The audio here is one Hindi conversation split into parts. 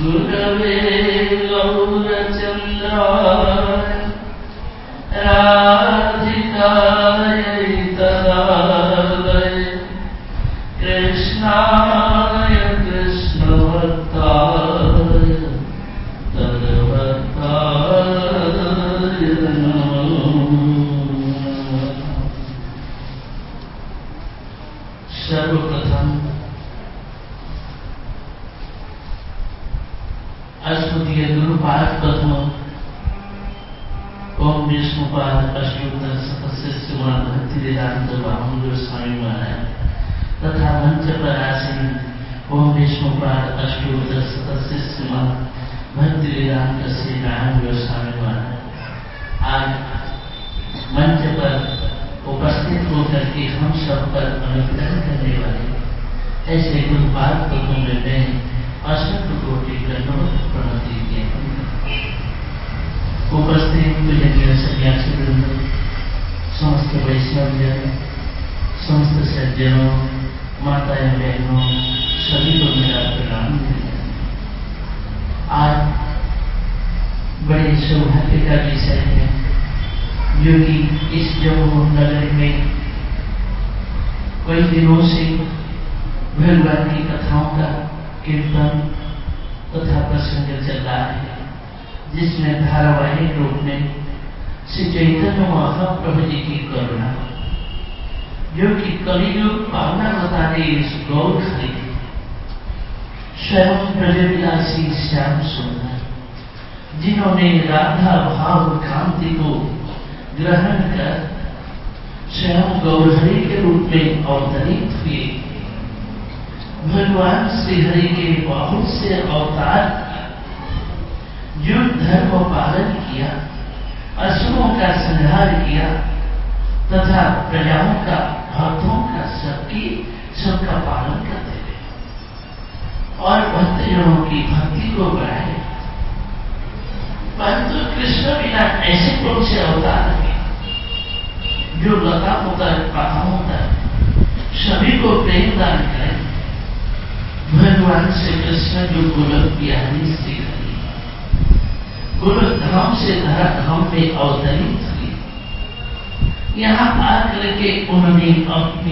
गुरवे गौरचन्द्राय राधिकाय तदालय कृष्णाय कृष्णभक्ताय तद्भक्ताय सर्वप्रथम अष्टोत्तरीय गुरुपाद पद्म ओम विष्णुपाद अष्टोत्तर शतशिष्यमान भक्तिवेदांत वामदेव स्वामी महाराज तथा मंच पर आसीन ओम विष्णुपाद अष्टोत्तर शतशिष्यमान भक्तिवेदांत श्री नारायण स्वामी महाराज आज मंच पर उपस्थित होकर के हम सब पर अनुग्रह करने वाले ऐसे गुरुपाद पद्मों में मैं असंख्य कोटि दंडवत प्रणति ज्ञापन करता हूं। उपस्थित पूजनीय सन्यासी वृंद, समस्त वैष्णव जन, समस्त सज्जनों, माताएं बहनों, सभी को मेरा प्रणाम। आज बड़े सौभाग्य का विषय है जो कि इस जम्मू नगर में कई दिनों से भगवान की कथाओं का कीर्तन तथा प्रसंग चल रहा है, जिसमें धारावाहिक रूप में श्री चैतन्य महाप्रभु जी की करुणा जो कि कलियुग पावना बता रही इस गौर हरि स्वयं ब्रजविलासी श्याम सुंदर जिन्होंने राधा भाव कांति को ग्रहण कर स्वयं गौरहरि के रूप में अवतरित हुए। भगवान श्री हरि के बहुत से अवतार युग धर्म पालन किया, असुरों का संहार किया तथा प्रजाओं का भक्तों का सबका पालन करते रहे और भक्तजनों की भक्ति को बढ़ाए। परंतु कृष्ण बिना ऐसे कौन से अवतार हैं जो लता होता है पताओं तक सभी को प्रेम दान करें। भगवान श्री कृष्ण जो गोलक बिहारी श्री हरि गोलक धाम से धरा धाम में अवतरित हुए, यहाँ आकर के उन्होंने अपनी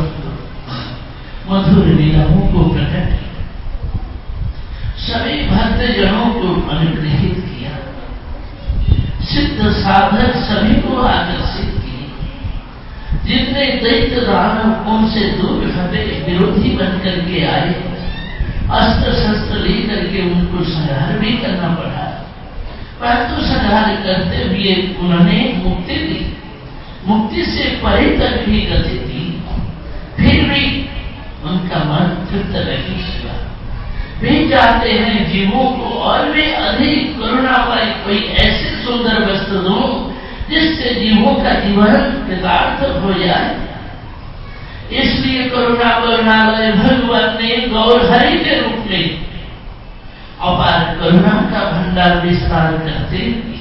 मधुर लीलाओं को प्रकट किया, सभी भक्तजनों को अनुग्रहित किया, सिद्ध साधक सभी को आकर्षित किए। जितने दैत्य दानव उनसे दूर हटे विरोधी बनकर के आए, अस्त्र शस्त्र लेकर के उनको संहार भी करना पड़ा, परंतु संहार करते हुए उन्होंने मुक्ति दी, मुक्ति से परे तक भी गति दी, फिर भी उनका मन तृप्त नहीं हुआ। वे चाहते हैं जीवों को और भी अधिक करुणामय कोई ऐसे सुंदर वस्तु दो जिससे जीवों का जीवन कृतार्थ हो जाए। इसलिए करुणा करुणालय भगवान ने गौर हरि के रूप में अपार करुणा का भंडार विस्तार करते हुए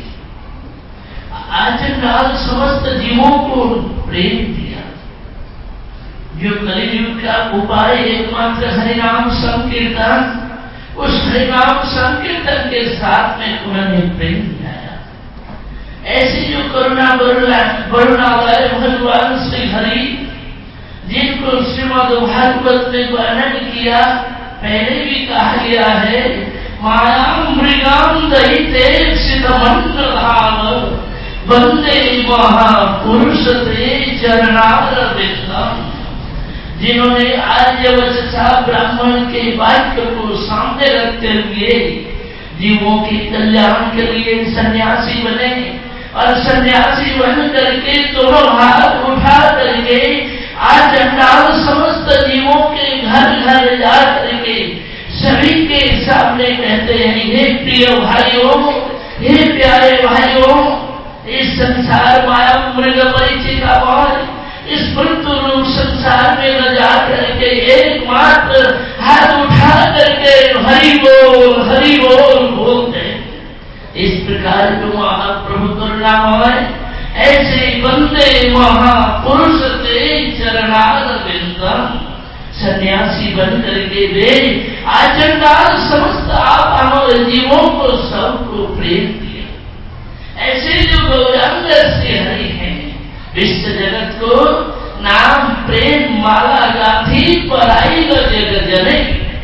आजकल समस्त जीवों को प्रेम दिया। जो कलियुग का उपाय एकमात्र हरिनाम संकीर्तन, उस हरिनाम संकीर्तन के साथ में उन्होंने प्रेम दिलाया। ऐसी जो करुणा करुणालय भगवान श्री हरि जिनको श्रीमद् भागवत में वर्णन किया, पहले भी कहा गया है, माया मृगाम दयिते सितमन्नधाम वंदे महापुरुष ते चरणारविंदम। जिन्होंने आर्यवचसा ब्राह्मण के वाक्य को सामने रखते हुए जीवों के कल्याण के लिए सन्यासी बने और सन्यासी बन करके दोनों हाथ उठा करके आज समस्त जीवों के घर घर जा करके सभी के सामने कहते हैं, हे प्रिय भाइयों, हे प्यारे भाइयों, इस संसार माया मृग परिचिता इस मृत्यु रूप संसार में न जा करके एकमात्र हाथ उठा करके हरि बोल बोलते। इस प्रकार जो महाप्रभु करुणामय ऐसे वंदे महापुरुष ते चरणारविंदम सन्यासी बन करके वे आचंडाल समस्त आप पामर जीवों को सबको प्रेम दिया। ऐसे जो गौरांग श्री हरि हैं, विश्व जगत को नाम प्रेम माला गाथी पराई जग जने,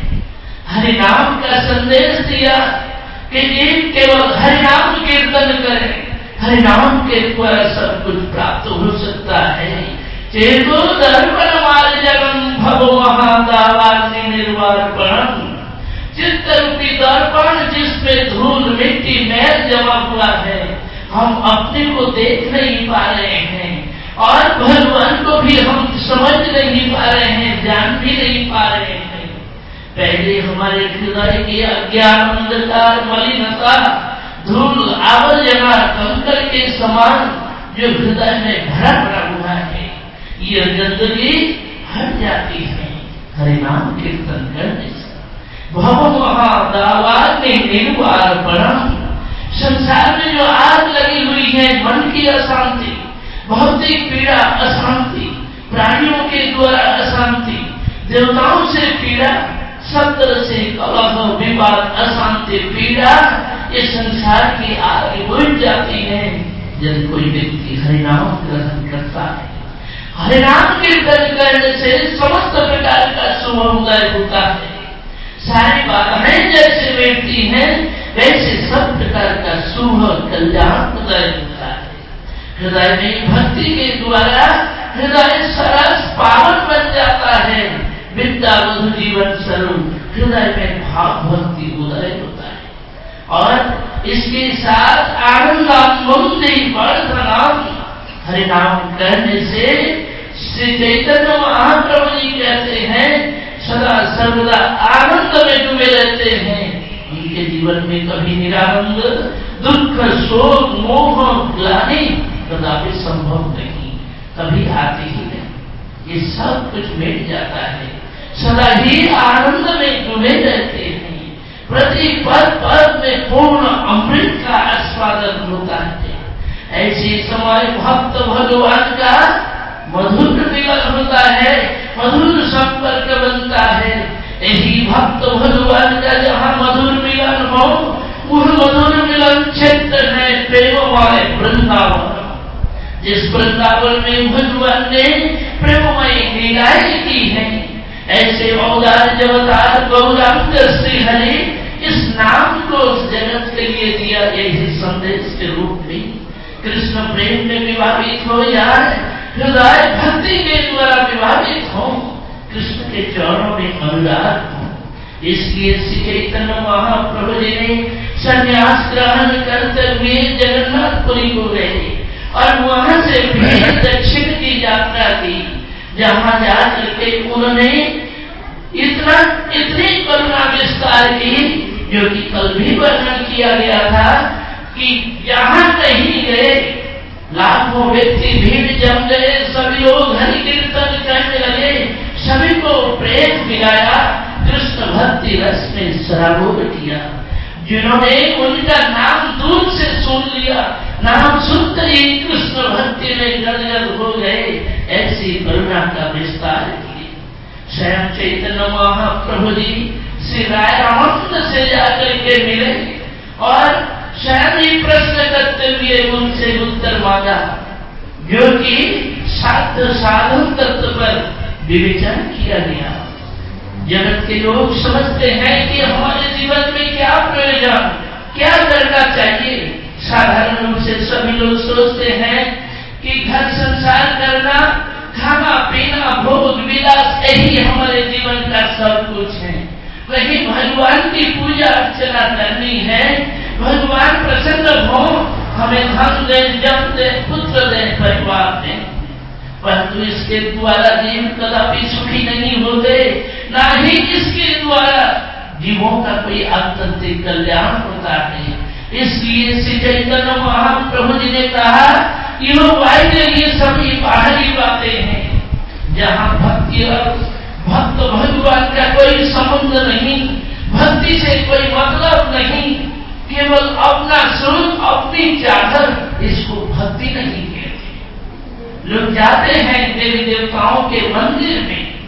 हरि नाम का संदेश दिया कि जीव केवल हरि नाम कीर्तन करें, हरि नाम के द्वारा सब कुछ प्राप्त हो सकता है। चेतो दर्पण मार्जनम भव महादावाग्नि निर्वापणम, चित्त रूपी दर्पण जिसमें धूल मिट्टी मैल जमा हुआ है, हम अपने को देख नहीं पा रहे हैं और भगवान को भी हम समझ नहीं पा रहे हैं, जान भी नहीं पा रहे हैं। पहले हमारे हृदय की अज्ञान अंधकार मलिनता धूल आवर्जना कंकर के समान जो हृदय में भरा पड़ा हुआ है, ये गंदगी हट जाती है हरि नाम कीर्तन करने से। भव महादावाग्नि निर्वापणम, संसार में जो आग लगी हुई है, मन की अशांति, भौतिक पीड़ा अशांति, प्राणियों के द्वारा अशांति, देवताओं से पीड़ा, सब तरह से कलह विवाद अशांति पीड़ा, ये संसार की आग बुझ जाती है जब कोई व्यक्ति हरिनाम ग्रहण करता है। हरिनाम कीर्तन करने से समस्त प्रकार का शुभ उदय होता है। सारी बाधाएं जैसे मिटती हैं, वैसे सब प्रकार का शुभ कल्याण उदय होता है। हृदय में भक्ति के द्वारा हृदय सरस पावन बन जाता है। विद्या मधु जीवन स्वरूप हृदय में भाव भक्ति उदय होता है और इसके साथ आनंदामुंदी वर्धनम, हरिनाम करने से श्री चैतन्य महाप्रभु जी कहते हैं सदा सर्वदा आनंद में डूबे रहते हैं। उनके जीवन में कभी निरानंद, दुख, शोक, मोह, ग्लानि कदापि संभव नहीं, कभी आते ही नहीं। ये सब कुछ मिट जाता है, सदा ही आनंद में डूबे रहते हैं। प्रति पद पद में पूर्ण अमृत का आस्वादन होता है। ऐसे समय भक्त भगवान का मधुर मिलन होता है, मधुर संपर्क बनता है। यही भक्त भगवान का जहाँ मधुर मिलन हो, वह मधुर मिलन क्षेत्र है प्रेममय वृंदावन। जिस वृंदावन में भगवान ने प्रेममय लीलाएं की है, ऐसे अवतार जवतार गौरांग श्री हरि इस नाम को जगत के लिए दिया, यही संदेश के रूप में कृष्ण प्रेम में विभावित हो जाए, हृदय भक्ति के द्वारा विभावित हो, कृष्ण के चरणों में अनुराग हो। इसलिए श्री चैतन्य महाप्रभु जी ने संन्यास ग्रहण करते हुए जगन्नाथपुरी को गए और वहां से फिर दक्षिण की यात्रा की, जहां जाकर के उन्होंने इतनी करुणा विस्तार की, जो कि कल भी वर्णन किया गया था कि जहां कहीं गए लाखों व्यक्ति भीड़ जम गए, सभी लोग हरि कीर्तन करने लगे, सभी को प्रेम मिलाया, कृष्ण भक्ति रस में सराबोर किया। जिन्होंने उनका नाम दूर से सुन लिया, नाम सुनते ही कृष्ण भक्ति में गदगद हो गए, ऐसी करुणा का विस्तार किए। स्वयं चैतन्य महाप्रभु जी श्री राय रामानंद से जाकर के मिले और स्वयं ही प्रश्न करते हुए उनसे उत्तर मांगा, जो कि साध्य साधन तत्व पर विवेचन किया गया। जगत के लोग समझते हैं कि हमारे जीवन में क्या प्रयोजन, क्या करना चाहिए। साधारण रूप से सभी लोग सोचते हैं कि घर संसार करना, खाना पीना, भोग विलास, यही हमारे जीवन का सब कुछ है। कहीं भगवान की पूजा अर्चना करनी है, भगवान प्रसन्न हो, हमें धन दे, जप दे, पुत्र दे, परिवार दे, परंतु इसके द्वारा जीव कदापि सुखी नहीं होते, ना ही इसके द्वारा जीवों का कोई आत्यंतिक कल्याण होता है। इसलिए श्री चैतन्य महाप्रभु जी ने कहा, ये वायदे ये सभी बाहरी बातें हैं, जहाँ भक्ति और भक्त भगवान का कोई संबंध नहीं, भक्ति से कोई मतलब नहीं, केवल अपना स्वरूप, अपनी चादर, इसको भक्ति नहीं कहते। लोग जाते हैं देवी देवताओं के मंदिर में,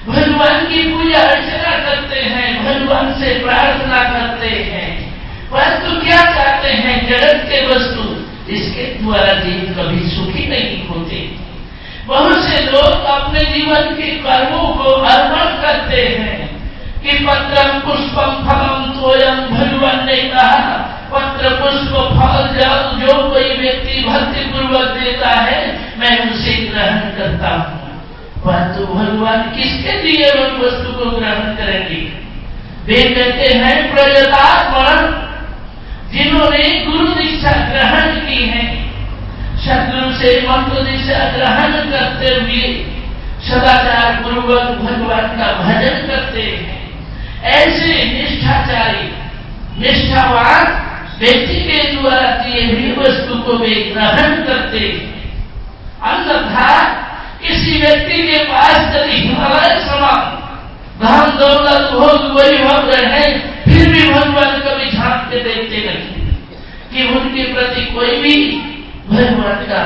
भगवान की पूजा अर्चना करते हैं, भगवान से प्रार्थना करते हैं, परंतु क्या चाहते हैं? जगत के वस्तु, इसके द्वारा जीव कभी सुखी नहीं होते। बहुत से लोग अपने जीवन के कर्मों को अर्पण करते हैं कि पत्रम पुष्पम फलम तोयम, भगवान ने कहा पत्र पुष्प फल जो कोई व्यक्ति भक्ति पूर्वक देता है मैं उसे ग्रहण करता हूँ। परंतु भगवान किसके दिए उन वस्तु को ग्रहण करेंगे? वे कहते हैं प्रयतात्मन, जिन्होंने गुरु दीक्षा ग्रहण की है, सदगुरु से मंत्र दीक्षा ग्रहण करते हुए सदाचार पूर्वक भगवान का भजन करते हैं। ऐसे निष्ठाचारी निष्ठावान व्यक्ति के द्वारा दिए हुए वस्तु को वे ग्रहण करते हैं। अन्यथा किसी व्यक्ति के पास यदि हिमालय समान धन दौलत भोग वैभव रहे, फिर भी भगवान कभी झांक के देखते नहीं कि उनके प्रति कोई भी भगवान का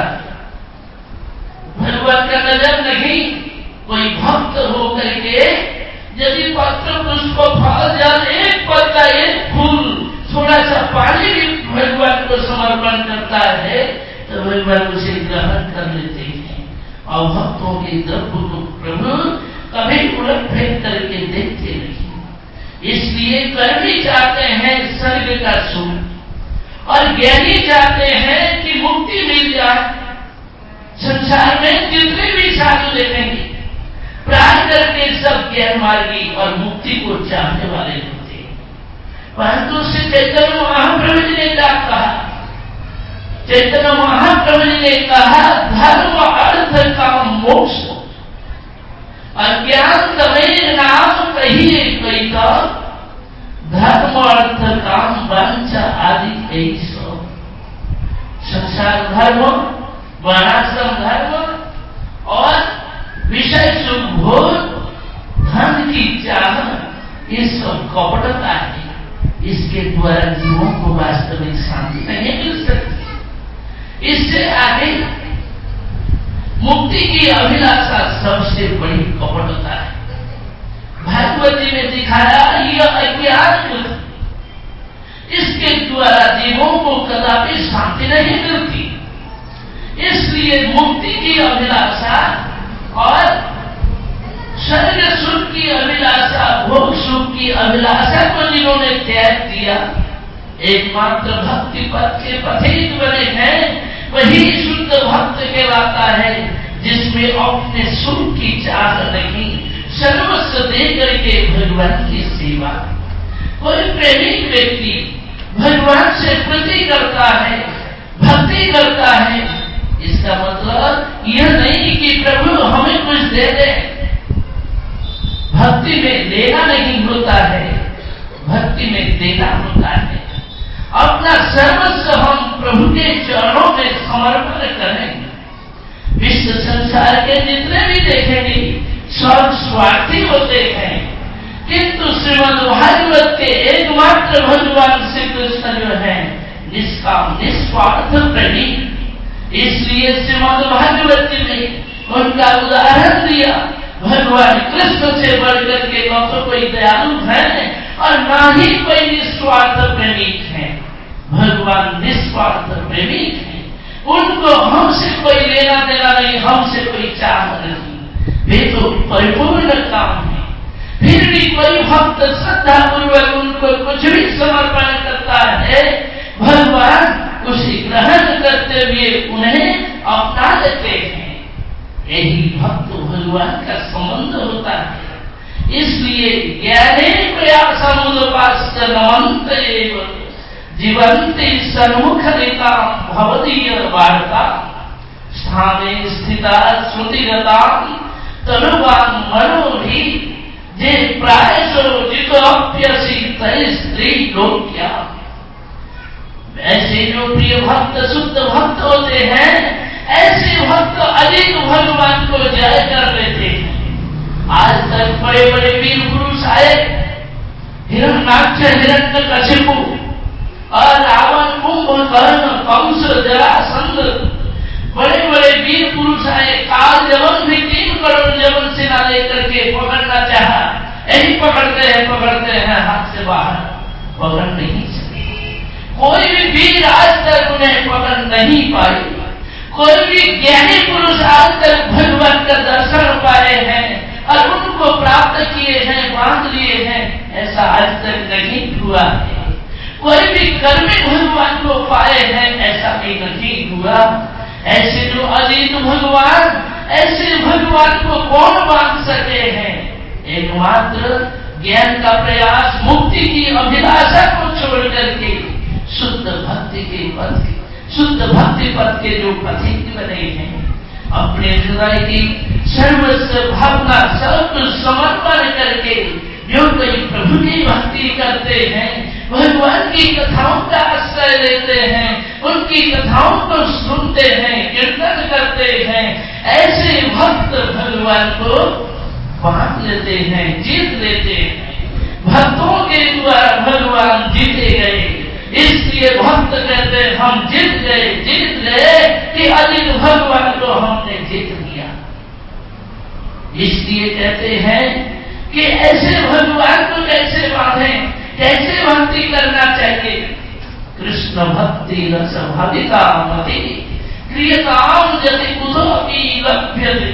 नजर नहीं। कोई भक्त हो करके यदि पत्र पुष्प फल जल एक पत्ता एक फूल थोड़ा सा पानी भी भगवान को समर्पण करता है तो भगवान उसे ग्रहण कर लेते हैं। और भक्तों के द्रव्य को प्रभु कभी उलट फेंक करके देखते नहीं। इसलिए कर्मी चाहते हैं स्वर्ग का सुख और ज्ञानी चाहते हैं कि मुक्ति मिल जाए। संसार में जितने भी साधु देखेंगे प्राण करके सब ज्ञान मार्गी और मुक्ति को चाहने वाले होते हैं। परंतु श्री चैतन्य महाप्रभु जी ने क्या कहा? चैतन्य महाप्रभु जी ने कहा धर्म अर्थ काम मोक्ष अज्ञान तमें नाम कहिए कई तो धर्म अर्थ काम वांछा आदि यही सब। संसार धर्म, वर्णाश्रम धर्म और विषय सुख भोग, धन की चाह, ये सब कपटता है। इसके द्वारा जीवों को वास्तविक शांति नहीं मिल सकती। इससे आगे मुक्ति की अभिलाषा सबसे बड़ी कपटता है। भागवत जी ने दिखाया यह अज्ञान, इसके द्वारा जीवों को कदापि शांति नहीं मिलती। इसलिए मुक्ति की अभिलाषा और स्वर्ग सुख की अभिलाषा, भोग सुख की अभिलाषा को जिन्होंने त्याग दिया, एकमात्र भक्ति पथ के पथिक बने हैं, वही शुद्ध भक्त कहलाता है, जिसमें अपने सुख की चाह नहीं, सर्वस्व दे करके भगवान की सेवा। कोई प्रेमी व्यक्ति भगवान से प्रीति करता है, भक्ति करता है, इसका मतलब यह नहीं कि प्रभु हमें कुछ दे दे। भक्ति में लेना नहीं होता है, भक्ति में देना होता है। अपना सर्वस्व हम प्रभु के चरणों में समर्पण करें। विश्व संसार के जितने भी देखेंगे सब स्वार्थी होते हैं, किंतु श्रीमद् भागवत के एकमात्र भगवान श्री कृष्ण जो है निष्काम निस्वार्थ प्रेमी। इसलिए श्रीमद् भागवत जी ने उनका उदाहरण दिया। भगवान कृष्ण से बढ़कर के न तो कोई दयालु है और न ही कोई निस्वार्थ प्रेमिक है। भगवान निस्वार्थ प्रेमिक है, उनको हमसे कोई लेना देना नहीं, हमसे कोई चाह नहीं। वे तो परिपूर्ण काम है। फिर भी कोई भक्त श्रद्धा पूर्वक उनको कुछ भी समर्पण करता है, भगवान उसे ग्रहण करते हुए उन्हें अपना लेते हैं। यही भक्त भगवान का संबंध होता है। इसलिए ज्ञाने प्रयासमुपास्य नमन्त एव जीवन्ति सन्मुख रीता भवदीय वार्ता स्थाने स्थिता श्रुतिगता तनुवान मनोभी जे प्रायसो जितोप्यसि तय स्त्री लोक्या। ऐसे जो प्रिय भक्त शुद्ध भक्त होते हैं, ऐसे भक्त अधिक भगवान को जय कर लेते हैं। आज तक बड़े बड़े वीर पुरुष आए, हिरण्याक्ष हिरण्यकशिपु और रावण कुंभकर्ण कंस जरासंध, बड़े बड़े वीर पुरुष आए, काल जवन भी 3 करोड़ जवन सेना लेकर के पकड़ना चाहा, यही पकड़ते हैं हाथ से बाहर, पकड़ नहीं सके। कोई भी वीर आज तक उन्हें पकड़ नहीं पाए, कोई भी ज्ञानी पुरुष आज तक भगवान का दर्शन पाए हैं और उनको प्राप्त किए हैं, बांध लिए हैं, ऐसा आज तक नहीं हुआ है। कोई भी कर्मी भगवान को पाए हैं, ऐसा भी नहीं हुआ। ऐसे जो अजीत भगवान, ऐसे भगवान को कौन बांध सके हैं? एकमात्र ज्ञान का प्रयास, मुक्ति की अभिलाषा को छोड़ करके शुद्ध भक्ति के पथ, शुद्ध भक्ति पथ के जो पथिक बने हैं, अपने हृदय की सर्वस्व भावना सब कुछ समर्पण करके जो कोई प्रभु की भक्ति करते हैं, भगवान की कथाओं का आश्रय लेते हैं, उनकी कथाओं को सुनते हैं, कीर्तन करते हैं, ऐसे भक्त भगवान को बांध लेते हैं, जीत लेते हैं। भक्तों के द्वारा भगवान जीते गए, इसलिए भक्त कहते हैं हम जीत गए कि अजित भगवान को हमने जीत लिया। इसलिए कहते हैं कि ऐसे भगवान को कैसे बांधे, कैसे भक्ति करना चाहिए। कृष्ण भक्ति रस भाविता मति क्रियताम यदि कुतोपि लभ्यते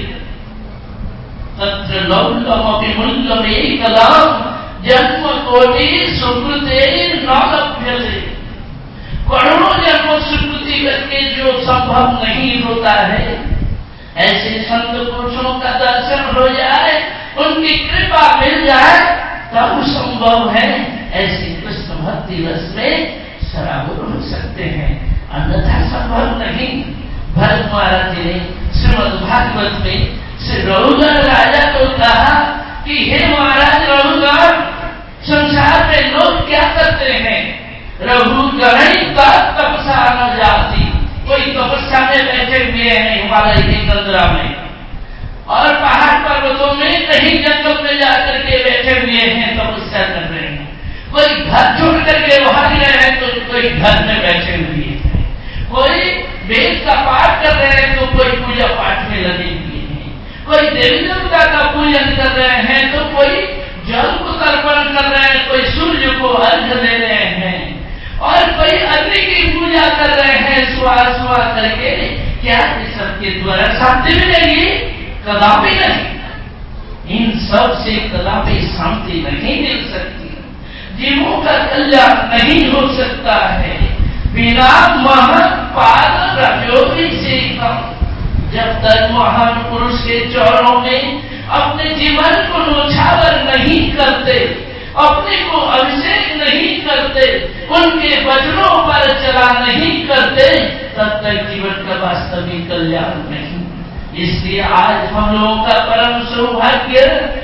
तत्र लौल्यमपि मूल्यमेकदाम जन्म कोटि सुकृते न लभ्यते। करोड़ों जन्मों सुकृति करके जो संभव नहीं होता है, ऐसे संत पुरुषों का दर्शन हो जाए, उनकी कृपा मिल जाए, तब संभव है। ऐसे कृष्ण भक्ति रस में सराबोर हो सकते हैं, अन्यथा संभव नहीं। भरत महाराज जी ने श्रीमद् भागवत में श्री रघुगण राजा को कहा कि हे महाराज रघुगण, संसार में लोग क्या करते हैं? रघुगण तपसा न जाती, कोई तपस्या में बैठे हुए हैं हिमालय के तंद्रा में और पहाड़ पर्वतों में, कहीं जंगल में जाकर के बैठे हुए हैं, तपस्या कर रहे हैं। कोई घर छोड़ करके भाग रहे हैं तो कोई घर में बैठे हुए हैं, कोई वेद का पाठ कर रहे हैं तो कोई पूजा पाठ में लगे हुए हैं, कोई देवी देवता का पूजन कर रहे हैं तो कोई जल को तर्पण कर रहे हैं, कोई सूर्य को अर्घ्य दे रहे हैं और कोई अग्नि की पूजा कर रहे हैं सुहा करके। क्या इस सबके द्वारा शांति मिलेगी? कदापि नहीं। इन सब से कदापि शांति नहीं मिल सकती, जीवों का कल्याण नहीं हो सकता है बिना महान पाद प्रयोगी से कम। जब तक महान पुरुष के चरणों में अपने जीवन को न्योछावर नहीं करते, अपने को अभिषेक नहीं करते, उनके वचनों पर चला नहीं करते, तब तक जीवन का वास्तविक कल्याण नहीं। इसलिए आज हम लोगों का परम सौभाग्य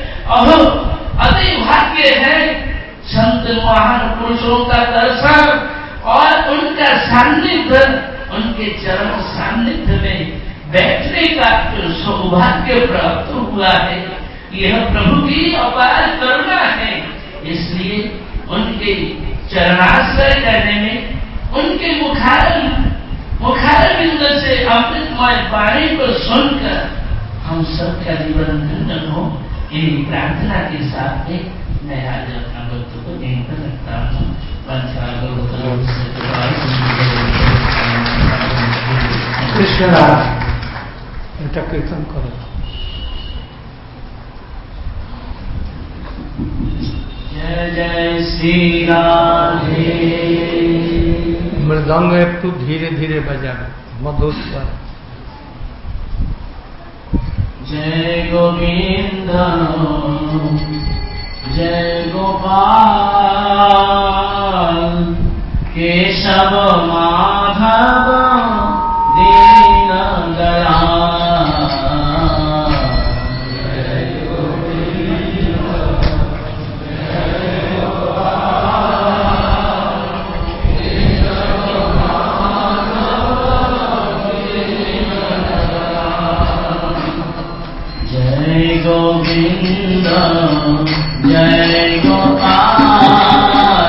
अति भाग्य है संत महान पुरुषों का दर्शन और उनका सान्निध्य, उनके चरण सान्निध्य में बैठने का जो सौभाग्य प्राप्त हुआ है, यह प्रभु की अपार करुणा है। इसलिए उनके चरणाश्रय करने में, उनके मुखारविंद से अमृतमय वाणी को सुनकर हम सबका जीवन धन्य हो, इन प्रार्थना के साथ में मैं आज अपना वक्त को यहीं पर रखता हूँ। कृष्ण এটা कीर्तन करो। जय जय श्री राधे। मृदंग एकटू धीरे धीरे बजाना, मधुर स्वर। जय गोविंद जय गोपाल केशव माधव दीन दयाल। जय गोविंद जय गोपाल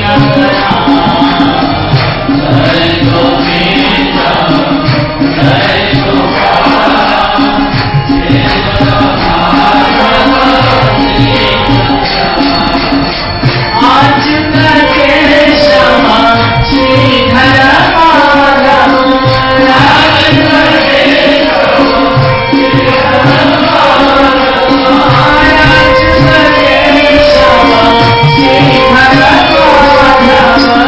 Hare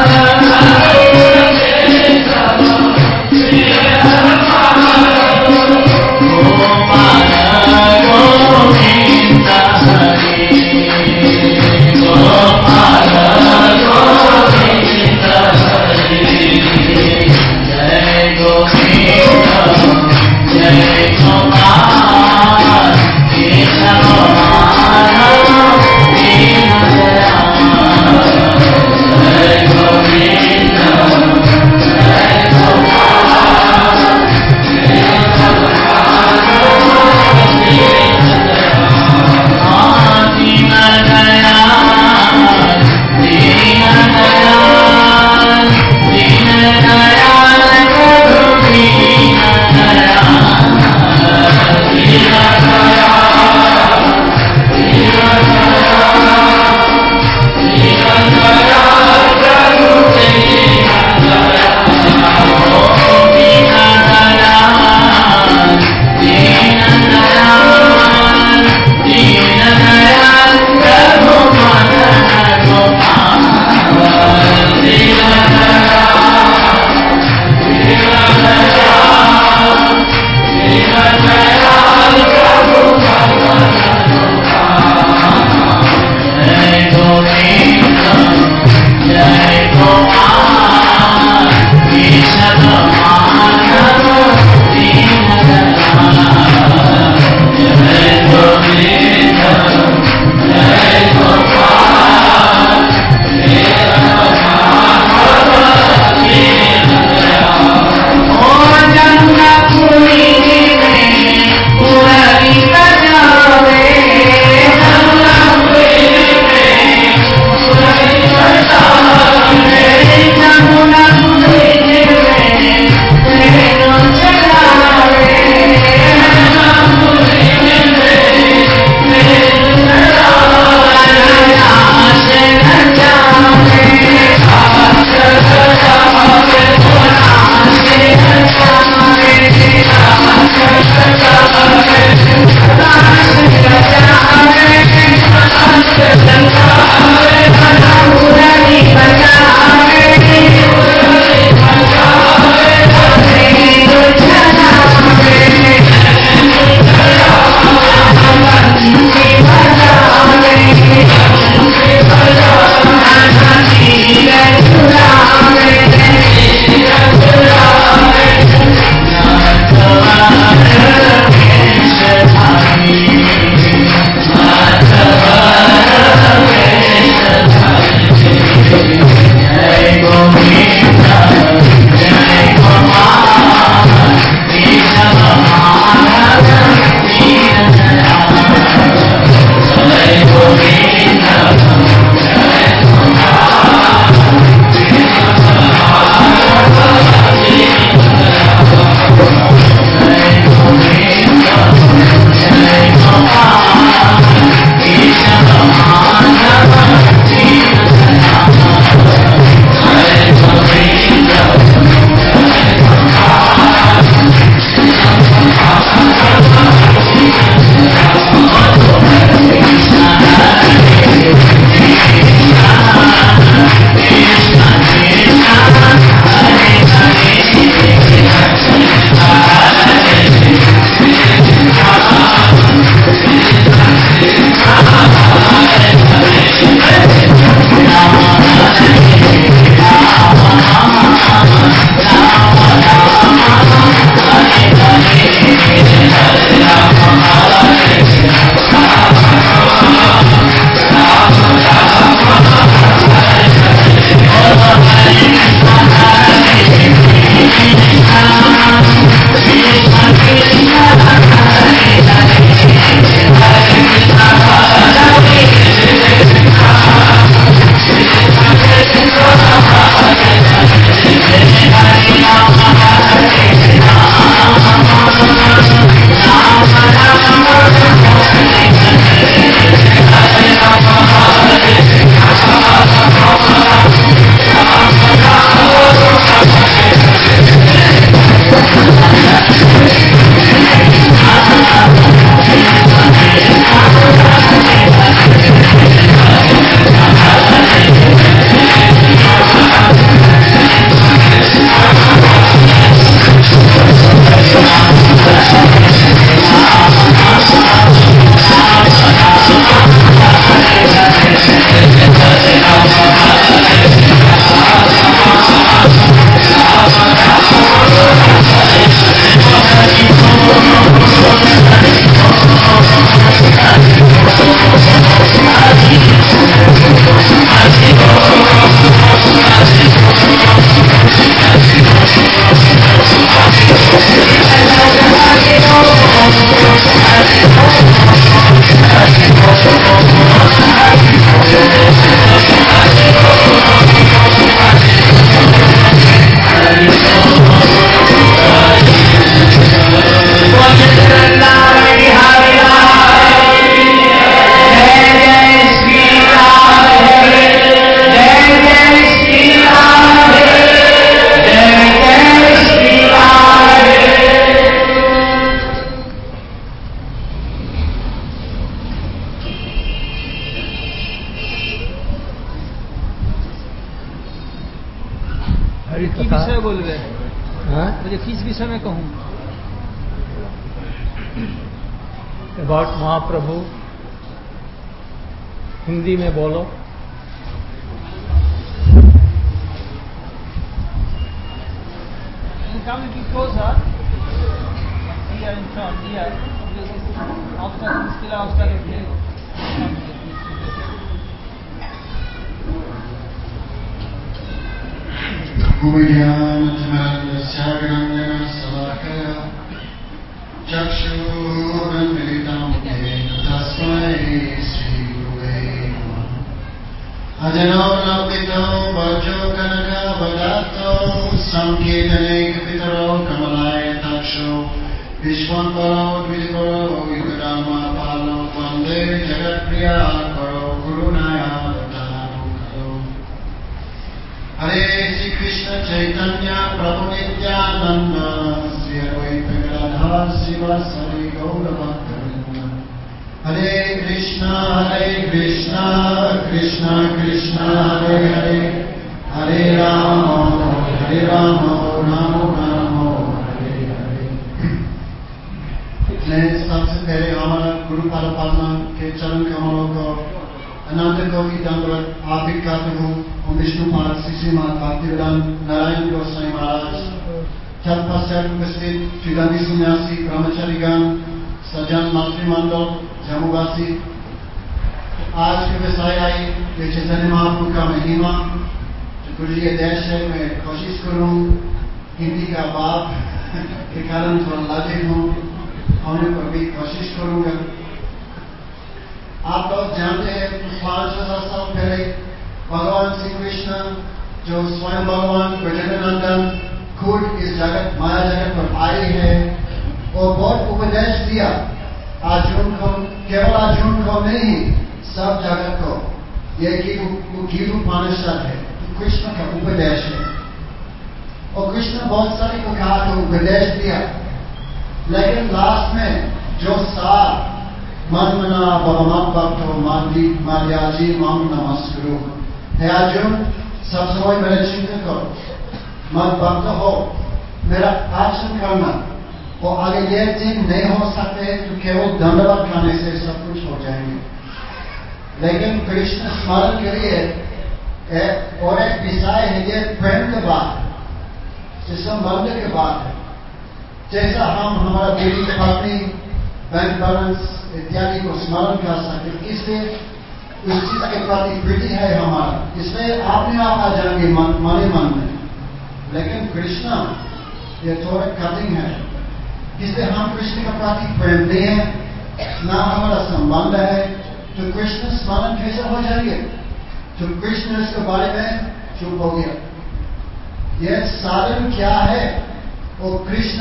हरि की कथा विषय बोल रहे हाँ? मुझे किस विषय में कहूँ? अबाउट महाप्रभु हिंदी में बोलो। Come a bit closer. Here in front, here. Obstacle, still obstacle here. चक्षुरुन्मिलितं येन तस्मै श्रीगुरुवे नमः। अजनोर्लम्बितो वचो कनकवदातो संकीर्तनैकपितरो कमलायताक्षो विश्वङ्करो द्विजकरो युगधर्मपालो वन्दे जगत्प्रियकरो गुरुनायावतारो। हरे श्री कृष्ण चैतन्य प्रभु नित्यानंद श्री अद्वैत गदाधर श्रीवासदि गौरभक्तवृंद। हरे कृष्ण कृष्ण कृष्ण हरे हरे, हरे राम राम राम हरे हरे। मैं सबसे पहले हमारा गुरु पादपद्म के चरण कमलों को अनंत कोटि दंडवत आर्पित करता हूँ। ओम विष्णुपाद श्रीमद भक्तिवेदांत नारायण गोस्वामी महाराज, तत्पश्चात उपस्थित श्रीगंधी सन्यासी ब्रह्मचारीगण, सज्जन मातृमंडल, जम्मूवासी। आज के विषय आई ये चैतन्य महाप्रभु का महिमा। गुरु जी के देश है, मैं कोशिश करूँ हिंदी का बाप के कारण थोड़ा लाजिक हूँ, होने पर भी कोशिश करूँगा। आप लोग जानते हैं 5,000 साल पहले भगवान श्री कृष्ण जो स्वयं भगवान गजानंदन खुद इस जगत माया जगत पर आए हैं और बहुत उपदेश दिया अर्जुन को, केवल अर्जुन को नहीं सब जगत को। ये गीता उपनिषद है, कृष्ण का उपदेश है। और कृष्ण बहुत सारे प्रकार का उपदेश दिया, लेकिन लास्ट में जो सार मन मना भवमत भक्तो मार्याजी माम नमस्कुरु। हे अर्जुन, सब समय मेरे चिंतन करो, मत भक्त हो, मेरा आचरण करना। और अगर ये दिन नहीं हो सकते तो केवल दंडवत करने से सब कुछ हो जाएंगे। लेकिन कृष्ण स्मरण के लिए और एक विषय है, ये प्रेम की बात है, संबंध की बात है। जैसा हम हमारा बीवी पत्नी बैंक बैलेंस इत्यादि को स्मरण कर सकते, इसलिए उस चीज के प्रति प्रीति है हमारा, इसलिए आपने आप आ जाएंगे मन में। लेकिन कृष्ण ये थोड़ा कठिन है, इसलिए हम कृष्ण के प्रति प्रेम नहीं है, ना हमारा संबंध है, तो कृष्ण स्मरण कैसे हो जाएंगे? तो कृष्ण इसके बारे में चुप हो गया। यह साधन क्या है? और कृष्ण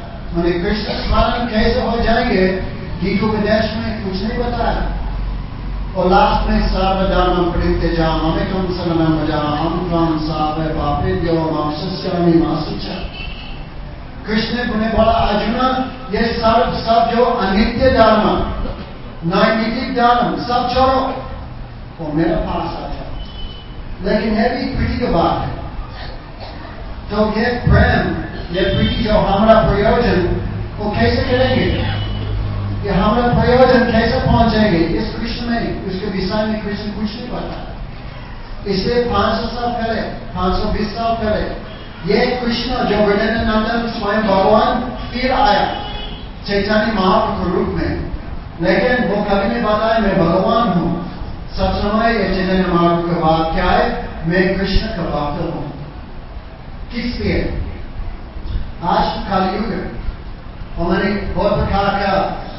स्मरण कैसे हो जाएंगे? गीतोपदेश में कुछ नहीं बताया। और लास्ट में सर्वधर्म परित्यजाम अमेकं शरणं भजामि त्वां सर्वे पापेभ्यो मां शुष्यामि मा शुचः। कृष्ण ने बोला अर्जुन, ये सब जो अनित्य धर्म, नैमित्तिक धर्म सब छोड़ो और मेरे पास आ जाओ। लेकिन यह भी प्रीति की बात है। तो ये प्रेम, ये प्रीति जो हमारा प्रयोजन वो कैसे करेंगे? ये हमारा प्रयोजन कैसे पहुंचेंगे? इस कृष्ण में, उसके विषय में कृष्ण कुछ नहीं बताया। इसलिए 500 साल पहले, 520 साल पहले ये कृष्ण जो गजानंदन स्वयं भगवान फिर आया चैतन्य महाप्रभु के रूप में, लेकिन वो कभी नहीं बताया मैं भगवान हूं। सब समय ये चैतन्य महाप्रभु का बात क्या है? मैं कृष्ण का भक्त हूं। किस लिए? आज कलयुग है और मैंने बहुत प्रकार का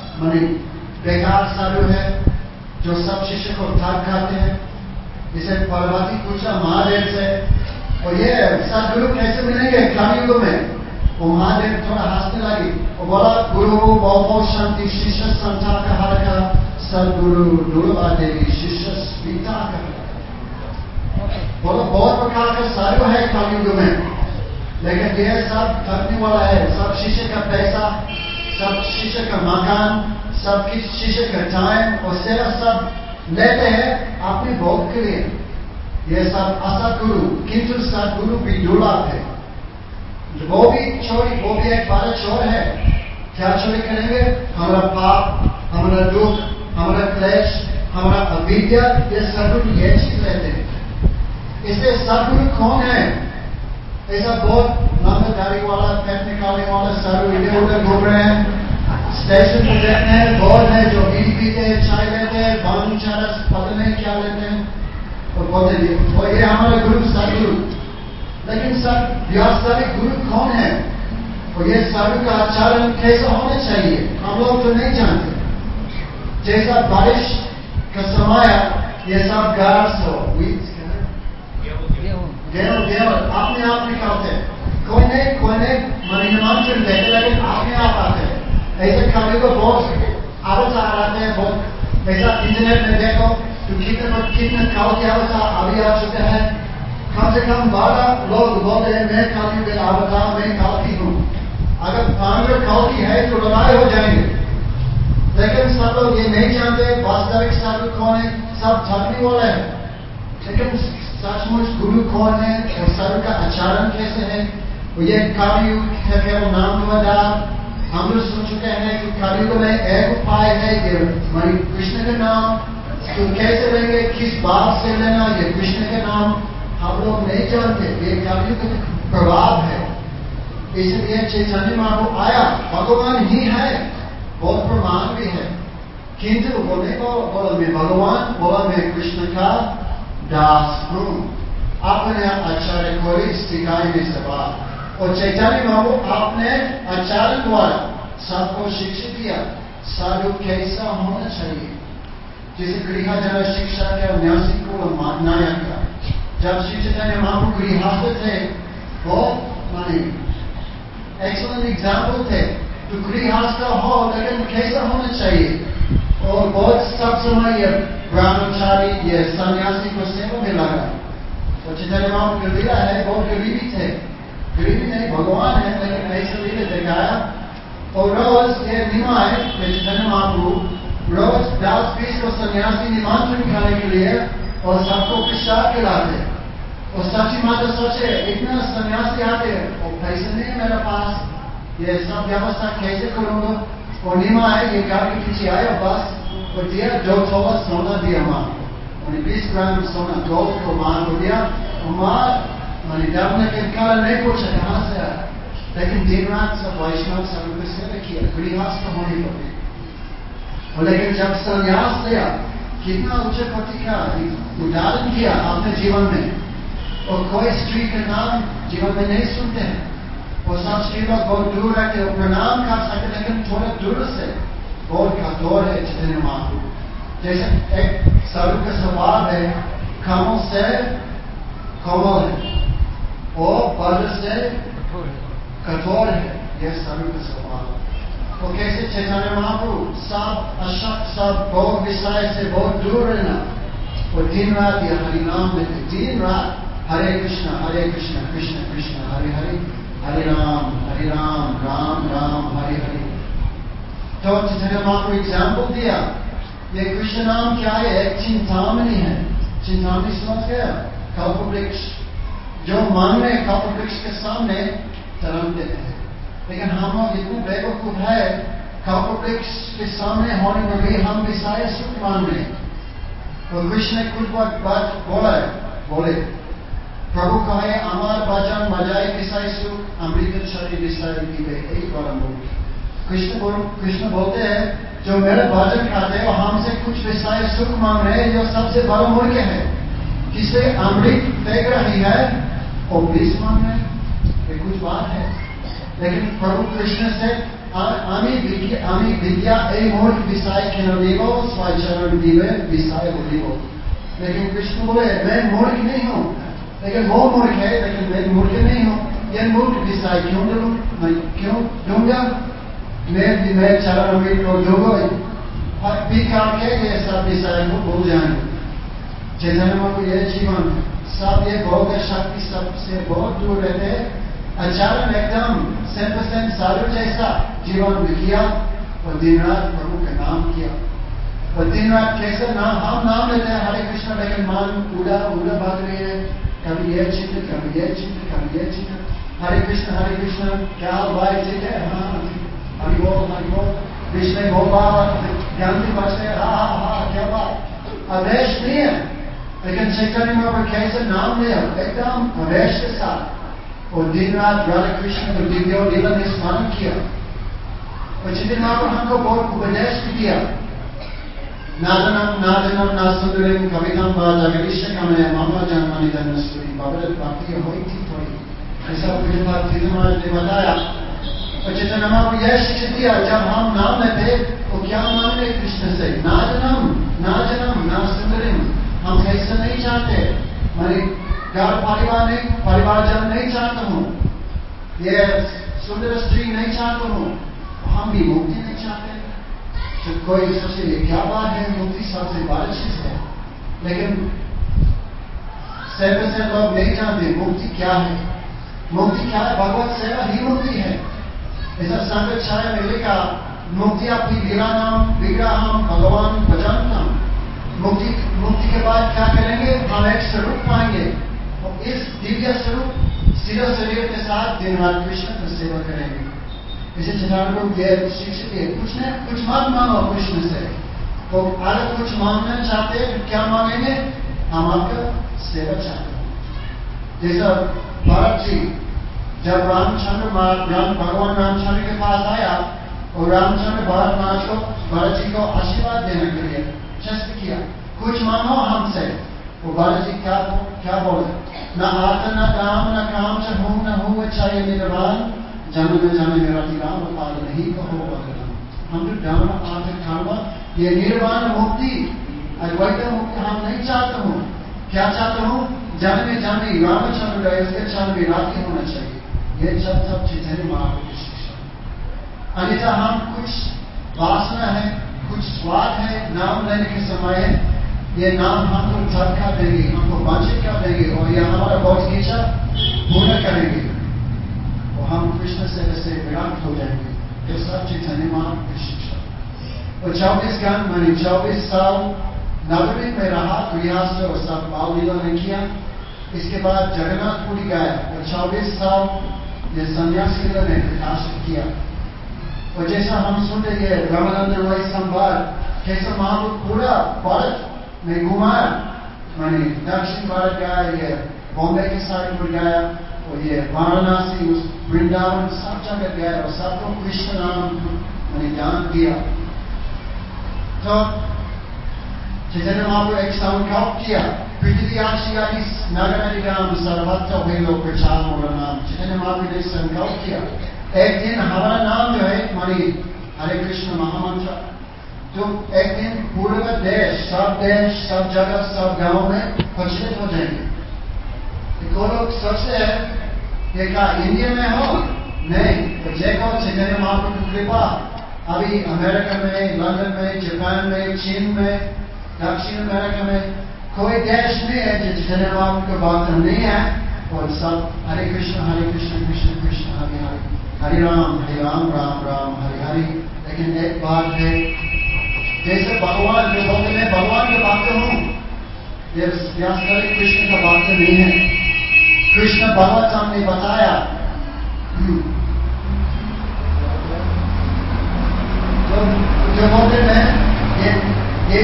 बेकार साधु है जो सब शिष्य को ठाक खाते हैं। इसे पार्वती पूछा महादेव से, और ये सदगुरु कैसे मिलेंगे कलयुग में? वो महादेव थोड़ा हंसने लगी और बोला, गुरु बहुत शांति, शिष्य संता का हर का, सदगुरु दुर्गा देवी शिष्य स्मिता का। बोलो बहुत प्रकार का साधु है कलयुग में, लेकिन यह सब थकने वाला है। सब शिष्य का पैसा, सब शिष्य का मकान, सब शिष्य का टाइम और सेवा सब लेते हैं अपने भोग के लिए। यह सब असदगुरु, किंतु सदगुरु भी दुर्लभ है। वो भी चोरी, वो भी एक बड़ा चोर है। क्या चोरी करेंगे? हमारा पाप, हमारा दुख, हमारा क्लेश, हमारा अविद्या, ये सदगुरु ये चीज लेते हैं। इसलिए सदगुरु कौन है? ऐसा बहुत लंबा दाढ़ी वाला, पेट निकालने वाला साधु इधर उधर घूम रहे हैं, स्टेशन पर देखते हैं, बहुत है जो बीड़ी पीते हैं, चाय लेते हैं, भांग चरस पता नहीं क्या लेते हैं और बोलते हैं वो ये हमारा गुरु सदगुरु। लेकिन सब वास्तविक गुरु कौन है? और ये साधु का आचरण कैसा होना चाहिए हम लोग तो नहीं जानते। जैसा बारिश का समय ये सब घास हो, गेहूं अपने आप निकालते हैं। कोई नहीं निमंत्रण देते, लेकिन अपने आप आते हैं। ऐसे कभी को बहुत अवतार आते हैं, बहुत ऐसा इंटरनेट में देखो तो कितने काल के अवतार अभी आ चुके हैं। कम से कम 12 लोग बोलते हैं मैं काल की अवतार, मैं काल की हूँ। अगर 15 काल की है तो लड़ाई हो जाएंगे। लेकिन सब लोग ये नहीं जानते वास्तविक साधु कौन है, सब ठगने वाले हैं। लेकिन सचमुच गुरु कौन है और साधु का आचरण कैसे है? ये कलयुग है, केवल नाम द्वारा हम लोग सुन चुके हैं कि कलयुग में एक उपाय है, ये हमारी कृष्ण का नाम। तो कैसे लेंगे, किस बात से लेना, ये कृष्ण का नाम हम लोग नहीं जानते। ये कलयुग का प्रभाव है। इसलिए चैतन्य महाप्रभु आया, भगवान ही है, बहुत प्रमाण भी है, किंतु वो नहीं बोला मैं भगवान, बोला मैं कृष्ण का दास हूं। अपने आचार्य को सिखाने से बात। और चैतन्य महाप्रभु आपने आचार्य द्वारा सबको शिक्षित किया साधु कैसा होना चाहिए। जैसे गृहजन शिक्षा के न्यासी को मानना था। जब श्री चैतन्य महाप्रभु गृहस्थ थे, बहुत माने एक्सलेंट एग्जाम्पल थे। तो गृहस्थ हो लेकिन कैसा होना चाहिए। और बहुत सब समय ये ब्रह्मचारी, ये सन्यासी को सेवा में लगा। और चैतन्य महाप्रभु का लीला है, बहुत गरीबी थे, गरीबी नहीं भगवान है, लेकिन ऐसा लीला दिखाया। और रोज ये नियम है चैतन्य महाप्रभु रोज 10-20 को सन्यासी निमंत्रण खाने के लिए और सबको प्रसाद खिलाते। और सच्ची माता सोचे इतना सन्यासी आते और पैसे नहीं है मेरे पास, ये सब व्यवस्था कैसे करूंगा। और नियमा है ये घर के पीछे आया बस और दिया 2 तोला सोना दिया माँ, 20 ग्राम सोना गोल्ड को माँ को दिया। और माँ मैंने डरने के कारण नहीं पूछा कहाँ से आया, लेकिन दिन रात सब वैष्णव सब सेवा किया, गृहस्थ होने पर। और लेकिन जब संन्यास दिया, कितना उच्च कोटि का उदाहरण किया अपने जीवन में। और कोई स्त्री का नाम जीवन में नहीं सुनते हैं, और सब स्त्री लोग बहुत दूर रहते हैं, प्रणाम कर सकते, लेकिन थोड़ा दूर से बहुत कठोर है चैतन्य महाप्रभु। जैसे एक साधु का स्वभाव है, कमल से कोमल है और वज्र से कठोर है, यह साधु का स्वभाव। तो कैसे चैतन्य महाप्रभु सब अशक्त, सब भोग विषय से बहुत दूर रहना, और दिन रात यह हरिनाम लेते, दिन रात हरे कृष्ण कृष्ण कृष्ण हरे हरे, हरे राम राम राम हरे हरे। तो चैतन्य महाप्रभु एग्जाम्पल दिया, ये कृष्ण नाम क्या है? एक चिंतामणि है। चिंतामणि समझ गया? कल्पवृक्ष, जो मन में कल्पवृक्ष के सामने तरंग देते हैं। लेकिन हम लोग इतने बेवकूफ है, कल्पवृक्ष के सामने होने पर भी हम विषय सुख मान रहे। और कृष्ण ने कुछ बात बोले प्रभु कहे अमर भजन बजाय विषय सुख, अमृत शरीर विषय पीवे, यही परम मूर्ख। कृष्ण बोलते हैं जो मेरे भजन खाते हैं और हमसे कुछ विषय सुख मांग रहे हैं, जो सबसे बड़ा मूर्ख है। किसे अमृत देख रही है और विष मांग रहे हैं, ये कुछ बात है। लेकिन प्रभु कृष्ण से आमी विद्या ए मूर्ख विषय खेल देवो स्वचरण दिवे विषय बोलिवो। लेकिन कृष्ण बोले मैं मूर्ख नहीं हूँ, लेकिन वो मूर्ख है, लेकिन मैं मूर्ख नहीं हूँ। ये मूर्ख विषय क्यों दूं? मैं क्यों दूंगा? मैं चरण अमृत को दूंगा, पी करके ये सब विषय को भूल जाएंगे। चैतन्य महाप्रभु ये जीवन सब ये भोग शक्ति सबसे बहुत दूर रहते हैं। आचरण एकदम 100% साधु जैसा जीवन भी किया और दिन रात प्रभु का नाम किया। और दिन रात कैसे नाम, हम नाम लेते हैं हरे कृष्ण, लेकिन मन उड़ा भाग रही है, कभी ये चिंतन, कभी ये चिंतन, कभी ये चिंतन। हरे कृष्ण क्या भाई ठीक है? हाँ हरि बोल बीच में गोपाल ज्ञान की बात है, हाँ क्या बात, आवेश नहीं है। लेकिन चैतन्य महाप्रभु कैसे नाम लिया, एकदम आवेश के साथ, और दिन रात राधा कृष्ण को दिव्य लीला में स्मरण किया। और चैतन्य महाप्रभु हमको बहुत उपदेश भी दिया, नादनम ना सुंदरिम कवितम व जगदीशकम मम जन्मनि धन्यस्मृति भगवत भक्ति होती थोड़ी, ऐसा महाराज ने बताया। और चैतन्य महाप्रभु यह शिक्षा दिया, जब हम नाम लेते तो क्या मांगते कृष्ण से, नाजनम ना सुंदरिम, हम ऐसा नहीं चाहते, मैं घर परिवारजन नहीं चाहता हूँ, ये सुंदर स्त्री नहीं चाहता हूँ, हम भी मुक्ति नहीं चाहते। तो कोई सोचे ये क्या बात है, मुक्ति सबसे बड़ी चीज है, लेकिन सेवा से लोग नहीं जानते मुक्ति क्या है। मुक्ति क्या है? भगवत सेवा ही मुक्ति है। ऐसा संगत छाया में लिखा, मुक्ति आपकी विग्रहम भगवान भजनतम। मुक्ति के बाद क्या करेंगे? हम एक स्वरूप पाएंगे, और इस दिव्य स्वरूप सीधा शरीर के साथ दिन रात कृष्ण की सेवा करेंगे। इसे चैतन्य रूप ये शिक्षित है, कुछ मत मांगो कृष्ण से, तो अगर कुछ मांगना चाहते हैं तो क्या मांगेंगे? हम आपका सेवा चाहते हैं। जैसा भरत जी जब भगवान रामचंद्र के पास आया, और रामचंद्र भरत जी को आशीर्वाद देने के लिए जस्ट किया, कुछ मांगो हमसे। वो भरत जी क्या बोले? न आत्मा न काम च हूं न हूं चाहिए निर्वाण, जन्म में जाने मेरा राम पाल नहीं कहो भगवान। हम जो धर्म आर्थिक धर्म, ये निर्वाण मुक्ति अद्वैत मुक्ति हम नहीं चाहता हूँ। क्या चाहता हूँ? जन्म में जाने रामचंद्र गए, उसके चरण में राधे होना चाहिए। ये सब चैतन्य महाप्रभु की शिक्षा। अन्यथा हम कुछ वासना है, कुछ स्वाद है, नाम लेने के समय है, ये नाम हमको झटका देंगे, हमको वंचित कर देंगे, और ये हमारा बहुत इच्छा पूर्ण करेंगे, और हम कृष्ण से विराट हो जाएंगे। ये सब चैतन्य महाप्रभु की शिक्षा। और 24 साल नवद्वीप में रहा, गृहस्थ और सब बाल लीला ने किया। इसके बाद जगन्नाथपुरी गया, और 24 साल ये सन्यासी लीला ने प्रकाशित किया। और जैसा हम सुनते ये रामानंद रॉय संवाद, कैसा महाप्रभु पूरा भारत में घुमाया, मैंने दक्षिण भारत गया, ये बॉम्बे के साइड पर गया, और ये वाराणसी, उस वृंदावन, सब जगह गया, और सबको कृष्ण नाम मैंने ज्ञान दिया। तो चैतन्य महाप्रभु एक संकल्प किया, पृथ्वी आदि नगर सर्वत्र हुए लोग प्रचार मोर नाम। चैतन्य महाप्रभु ने संकल्प किया, एक दिन हमारा नाम जो है मानी हरे कृष्ण महामंत्र, तो एक दिन पूर्व देश, सब जगह, सब गांव में प्रचलित हो जाएंगे। तो लोग सोचते हैं कि क्या इंडिया में हो? नहीं, तो देखो चैतन्य महाप्रभु की कृपा अभी अमेरिका में, लंदन में, जापान में, चीन में, दक्षिण अमेरिका में कोई देश नहीं है जो चैतन्य महाप्रभु की बात नहीं है, और सब हरे कृष्ण कृष्ण कृष्ण हरे हरे, हरे राम राम हरे हरे। लेकिन एक बात है, जैसे भगवान जो बोलते मैं भगवान के भक्त हूँ, ये व्यासकारी कृष्ण का भक्त नहीं है। कृष्ण भगवत ने बताया, जो बोलते मैं ये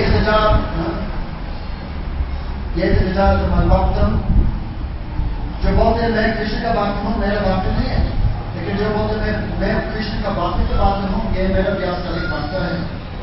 तुम्हारा भक्त हूँ, जो बोलते मैं कृष्ण का भक्त हूँ, मेरा भक्त नहीं है। लेकिन जो बोलते मैं कृष्ण का भक्त का भक्त हूँ, ये मेरा व्यासकारी भक्त है।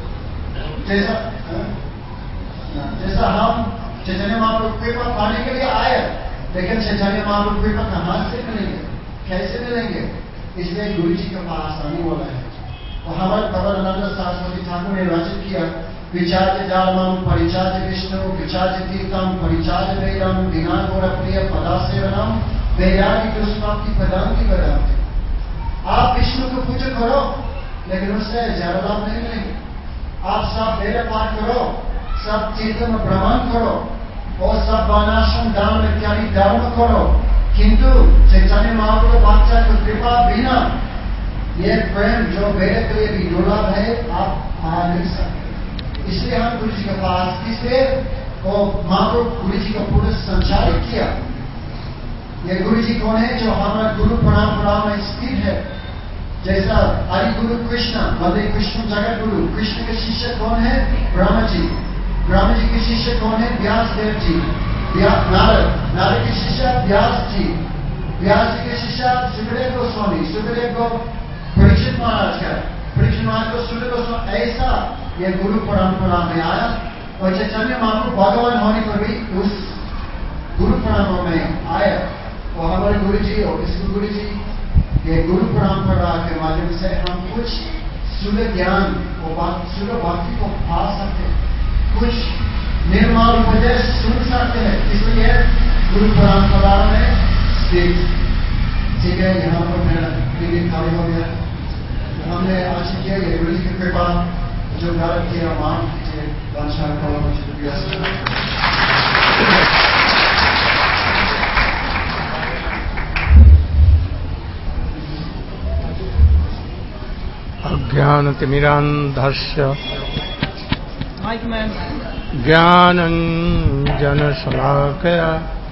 जैसा हम चैतन्य महाप्रभु कृपा पाने के लिए आए, लेकिन चैतन्य महाप्रभु कृपा कहाँ से मिलेंगे, कैसे मिलेंगे? इसलिए गुरु जी के पास आने वाला है। और हमारे प्रबलानंद सरस्वती ठाकुर ने रचित किया, विचार्य धर्मम परिचार्य विष्णु विचार्य तीर्थम परिचार्य वेदम बिना गौर प्रिय पदासेवनम वेदादि दुष्प्राप्ति पदांति पदांति। आप विष्णु को पूजा करो, लेकिन उससे ज्यादा लाभ नहीं मिलेंगे। आप सब वेद पाठ करो, सब तीर्थ में भ्रमण करो, और सब वर्णाश्रम दान इत्यादि धर्म करो, किंतु चैतन्य महाप्रभु बादशाह की कृपा बिना ये प्रेम जो वेद के लिए भी दुर्लभ है, आप पा नहीं सकते। इसलिए हम गुरु जी के पास, इसलिए वो महाप्रभु गुरु जी को पूरा संचालित किया। ये गुरु जी कौन है? जो हमारा गुरु परंपरा में स्थित है। जैसा आदि गुरु कृष्ण, मतलब कृष्ण जगत गुरु। कृष्ण के शिष्य कौन है? ब्रह्मा जी। ब्रह्मा जी के शिष्य कौन है? व्यास देव जी। नारद के शिष्य व्यास जी। व्यास जी के शिष्य सुखदेव गोस्वामी। सुखदेव को परीक्षित महाराज का, परीक्षित महाराज को सुखदेव गोस्वामी। ऐसा ये गुरु परंपरा में आया। और चैतन्य महाप्रभु भगवान होने पर भी उस गुरु परंपरा में आया। और हमारे गुरु जी और विष्णु गुरु जी, ये गुरु परंपरा के माध्यम से हम कुछ शुद्ध ज्ञान और शुद्ध भक्ति को पा सकते हैं, कुछ निर्मल उपदेश सुन सकते हैं। इसलिए गुरु परंपरा में स्थित। ठीक है, यहाँ पर मेरा क्लिनिक खाली हो गया। हमने आज किया ये गुरु जी की कृपा जो गलत किया माफ कीजिए। वंशा को अज्ञानतिमिरान्धस्य ज्ञानञ्जनशलाकया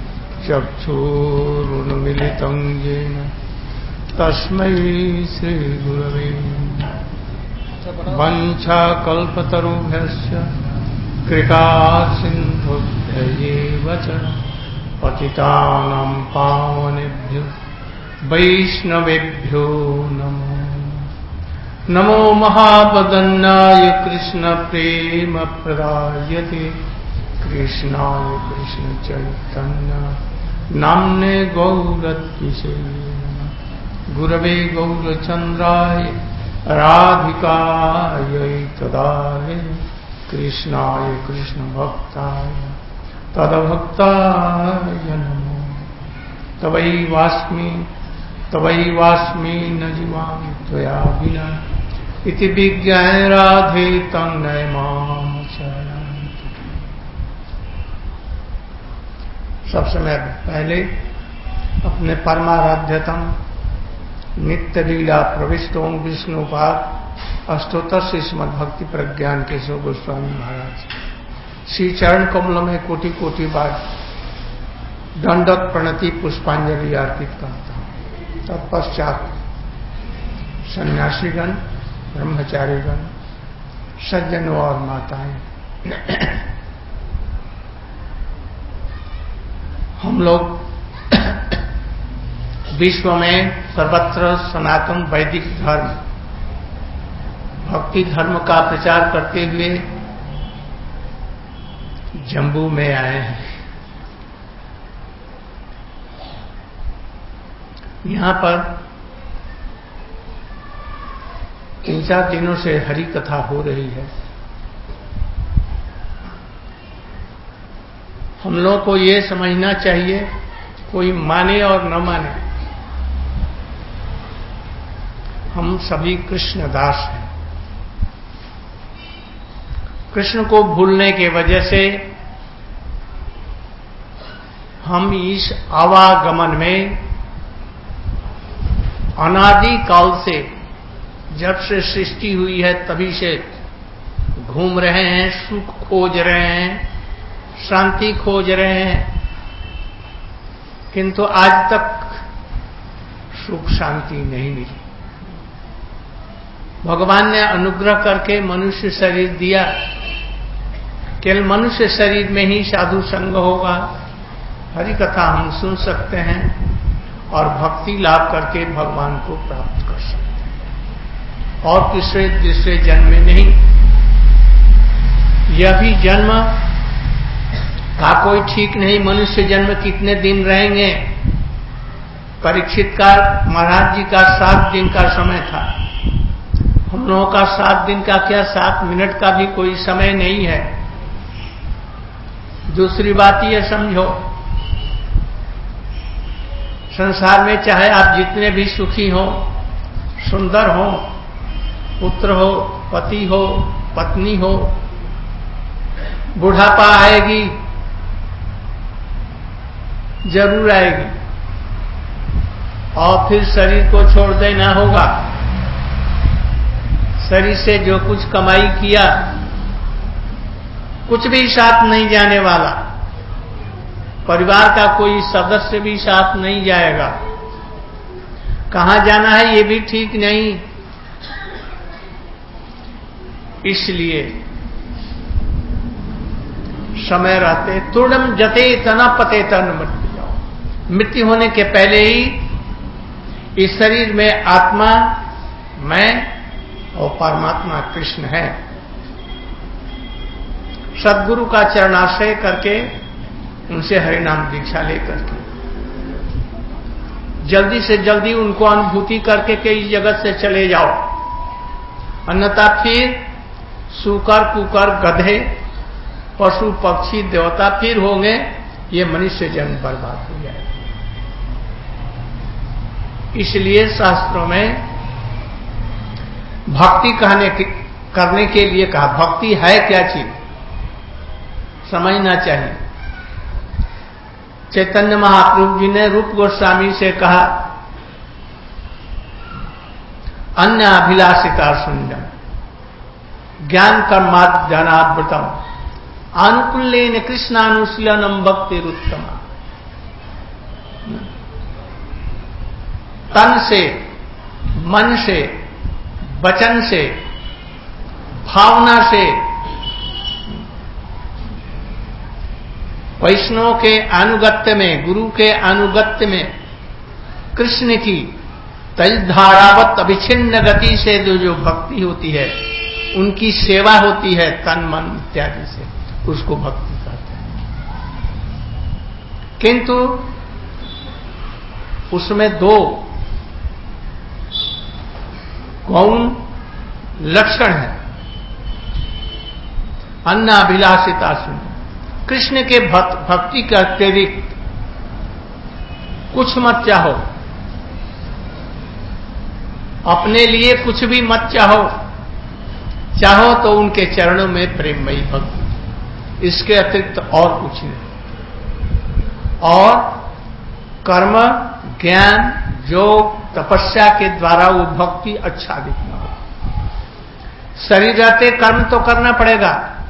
चक्षुरुन्मीलितं येन तस्मै श्रीगुरवे वञ्चाकल्पतरुभ्यश्च कृपासिन्धुभ्यैव च पतितानां पावनेभ्यो वैष्णवेभ्यो नमो नमो महावदन्नाय कृष्ण प्रेम प्रदायते कृष्णाय कृष्ण चैतन्य नाम्ने गौरत्विषे गुरवे गौरचन्द्राय राधिकायै तदालये कृष्णाय कृष्ण भक्ताय तदभक्ताय नमो तवैवास्मि न जीवामि त्वया विना इति विज्ञाय राधे तन्नय माम शरणन्तु। सब समय पहले अपने परमाराध्यतम नित्य लीला प्रविष्ट ओम विष्णुपाद अष्टोत्तर श्रीमद् भक्ति प्रज्ञान केशव गोस्वामी महाराज श्री चरण कमल में कोटि कोटि बार दंडक प्रणति पुष्पांजलि अर्पित करता हूं। तत्पश्चात सन्यासीगण, ब्रह्मचारीगण, सज्जनों और माताएं, हम लोग विश्व में सर्वत्र सनातन वैदिक धर्म, भक्ति धर्म का प्रचार करते हुए जम्बू में आए हैं। यहाँ पर 3-4 दिनों से हरि कथा हो रही है। हम लोग को ये समझना चाहिए, कोई माने और न माने, हम सभी कृष्ण दास हैं। कृष्ण को भूलने के वजह से हम इस आवागमन में अनादि काल से, जब से सृष्टि हुई है तभी से घूम रहे हैं, सुख खोज रहे हैं, शांति खोज रहे हैं, किंतु आज तक सुख शांति नहीं मिली। भगवान ने अनुग्रह करके मनुष्य शरीर दिया, केवल मनुष्य शरीर में ही साधु संग होगा, हरि कथा हम सुन सकते हैं और भक्ति लाभ करके भगवान को प्राप्त कर सकते हैं, और किसी दूसरे जन्म में नहीं। यह भी जन्म का कोई ठीक नहीं, मनुष्य जन्म कितने दिन रहेंगे। परीक्षित का, महाराज जी का 7 दिन का समय था, हम लोगों का 7 दिन का क्या, 7 मिनट का भी कोई समय नहीं है। दूसरी बात यह समझो, संसार में चाहे आप जितने भी सुखी हो, सुंदर हो, पुत्र हो, पति हो, पत्नी हो, बुढ़ापा आएगी, जरूर आएगी, और फिर शरीर को छोड़ देना होगा। शरीर से जो कुछ कमाई किया कुछ भी साथ नहीं जाने वाला। परिवार का कोई सदस्य भी साथ नहीं जाएगा। कहां जाना है ये भी ठीक नहीं। इसलिए समय रहते तुर्णम जते तना पते तन मृत्यु जाओ। मृत्यु होने के पहले ही इस शरीर में आत्मा मैं और परमात्मा कृष्ण है। सद्गुरु का चरणाश्रय करके उनसे हरिनाम दीक्षा लेकर के जल्दी से जल्दी उनको अनुभूति करके के इस जगत से चले जाओ, अन्यथा फिर सूकर कुकर गधे पशु पक्षी देवता फिर होंगे, ये मनुष्य जन्म बर्बाद हो जाए। इसलिए शास्त्रों में भक्ति करने के लिए कहा। भक्ति है क्या चीज समझना चाहिए। चैतन्य महाप्रभु जी ने रूप गोस्वामी से कहा, अन्य अभिलाषिता शून्यम ज्ञान कर्माद्यानावृतम अनुकूलेन कृष्णानुशीलनम भक्तिरुत्तमा। तन से, मन से, वचन से, भावना से वैष्णव के अनुगत्य में, गुरु के अनुगत्य में कृष्ण की तजधारावत अभिच्छिन्न गति से जो भक्ति होती है, उनकी सेवा होती है तन मन इत्यादि से, उसको भक्ति कहते हैं। किंतु उसमें दो गौण लक्षण है। अन्य अभिलाषिता सुन, कृष्ण के भक्ति के अतिरिक्त कुछ मत चाहो, अपने लिए कुछ भी मत चाहो, चाहो तो उनके चरणों में प्रेममयी भक्ति, इसके अतिरिक्त और कुछ नहीं। और कर्म, ज्ञान, योग, तपस्या के द्वारा वो भक्ति आच्छादित न हो। शरीर रहते कर्म तो करना पड़ेगा,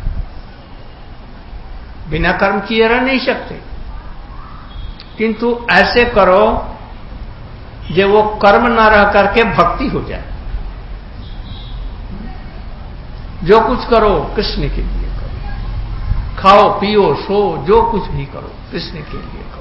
बिना कर्म किए रह नहीं सकते, किंतु ऐसे करो जो वो कर्म न रह करके भक्ति हो जाए। जो कुछ करो कृष्ण के लिए करो, खाओ पियो सो जो कुछ भी करो कृष्ण के लिए करो।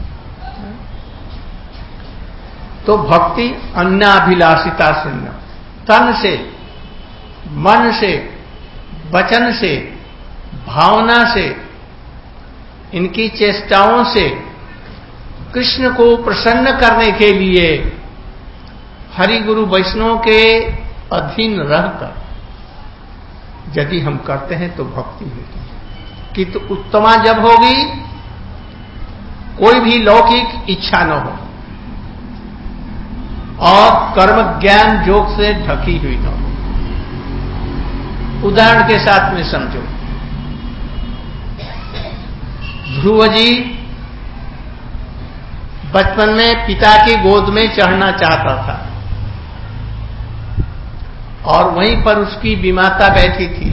तो भक्ति अन्याभिलाषिता शून्य, तन से, मन से, वचन से, भावना से, इनकी चेष्टाओं से कृष्ण को प्रसन्न करने के लिए हरि गुरु वैष्णव के अधीन रहकर यदि हम करते हैं तो भक्ति होती है। कि तो उत्तमा जब होगी कोई भी लौकिक इच्छा न हो और कर्म ज्ञान योग से ढकी हुई न हो। उदाहरण के साथ में समझो, ध्रुव जी बचपन में पिता की गोद में चढ़ना चाहता था और वहीं पर उसकी विमाता बैठी थी।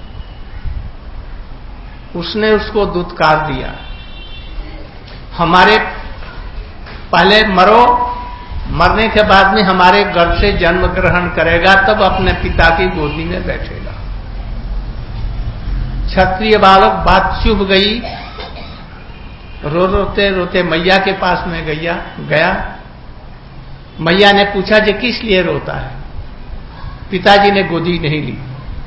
उसने उसको दुत्कार दिया, हमारे पहले मरो, मरने के बाद में हमारे गर्भ से जन्म ग्रहण करेगा तब अपने पिता की गोदी में बैठेगा। क्षत्रिय बालक बात चुभ गई, रोते रोते मैया के पास में गया। मैया ने पूछा कि किस लिए रोता है? पिताजी ने गोदी नहीं ली,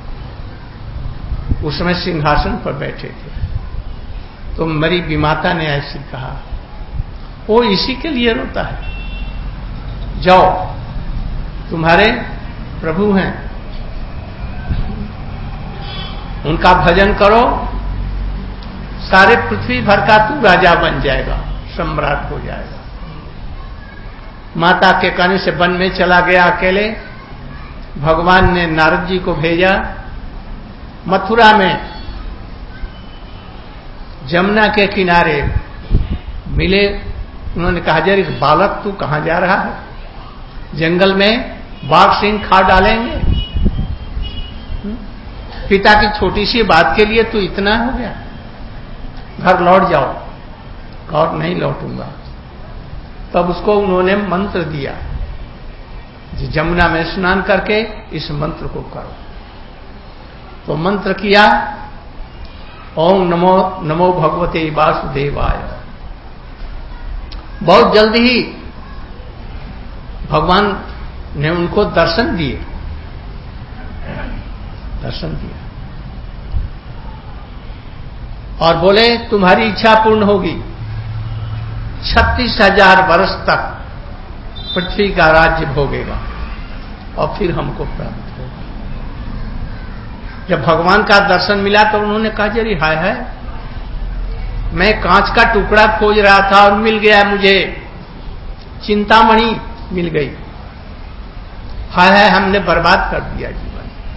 उसमें सिंहासन पर बैठे थे। तो मेरी विमाता ने ऐसी कहा, वो इसी के लिए रोता है, जाओ तुम्हारे प्रभु हैं, उनका भजन करो, सारे पृथ्वी भर का तू राजा बन जाएगा, सम्राट हो जाएगा। माता के कहने से वन में चला गया अकेले। भगवान ने नारद जी को भेजा। मथुरा में जमुना के किनारे मिले। उन्होंने कहा, जर बालक तू कहां जा रहा है? जंगल में बाघ सिंह खा डालेंगे। पिता की छोटी सी बात के लिए तू इतना हो गया, घर लौट जाओ। और नहीं लौटूंगा। तब उसको उन्होंने मंत्र दिया, जमुना में स्नान करके इस मंत्र को करो। तो मंत्र किया, ओम नमो नमो भगवते वासुदेवाय। बहुत जल्दी ही भगवान ने उनको दर्शन दिए, और बोले तुम्हारी इच्छा पूर्ण होगी, 36,000 वर्ष तक पृथ्वी का राज्य भोगेगा और फिर हमको प्राप्त होगा। जब भगवान का दर्शन मिला तो उन्होंने कहा, जरी हाय है, मैं कांच का टुकड़ा खोज रहा था और मिल गया, मुझे चिंतामणि मिल गई। हाय है, हमने बर्बाद कर दिया जीवन।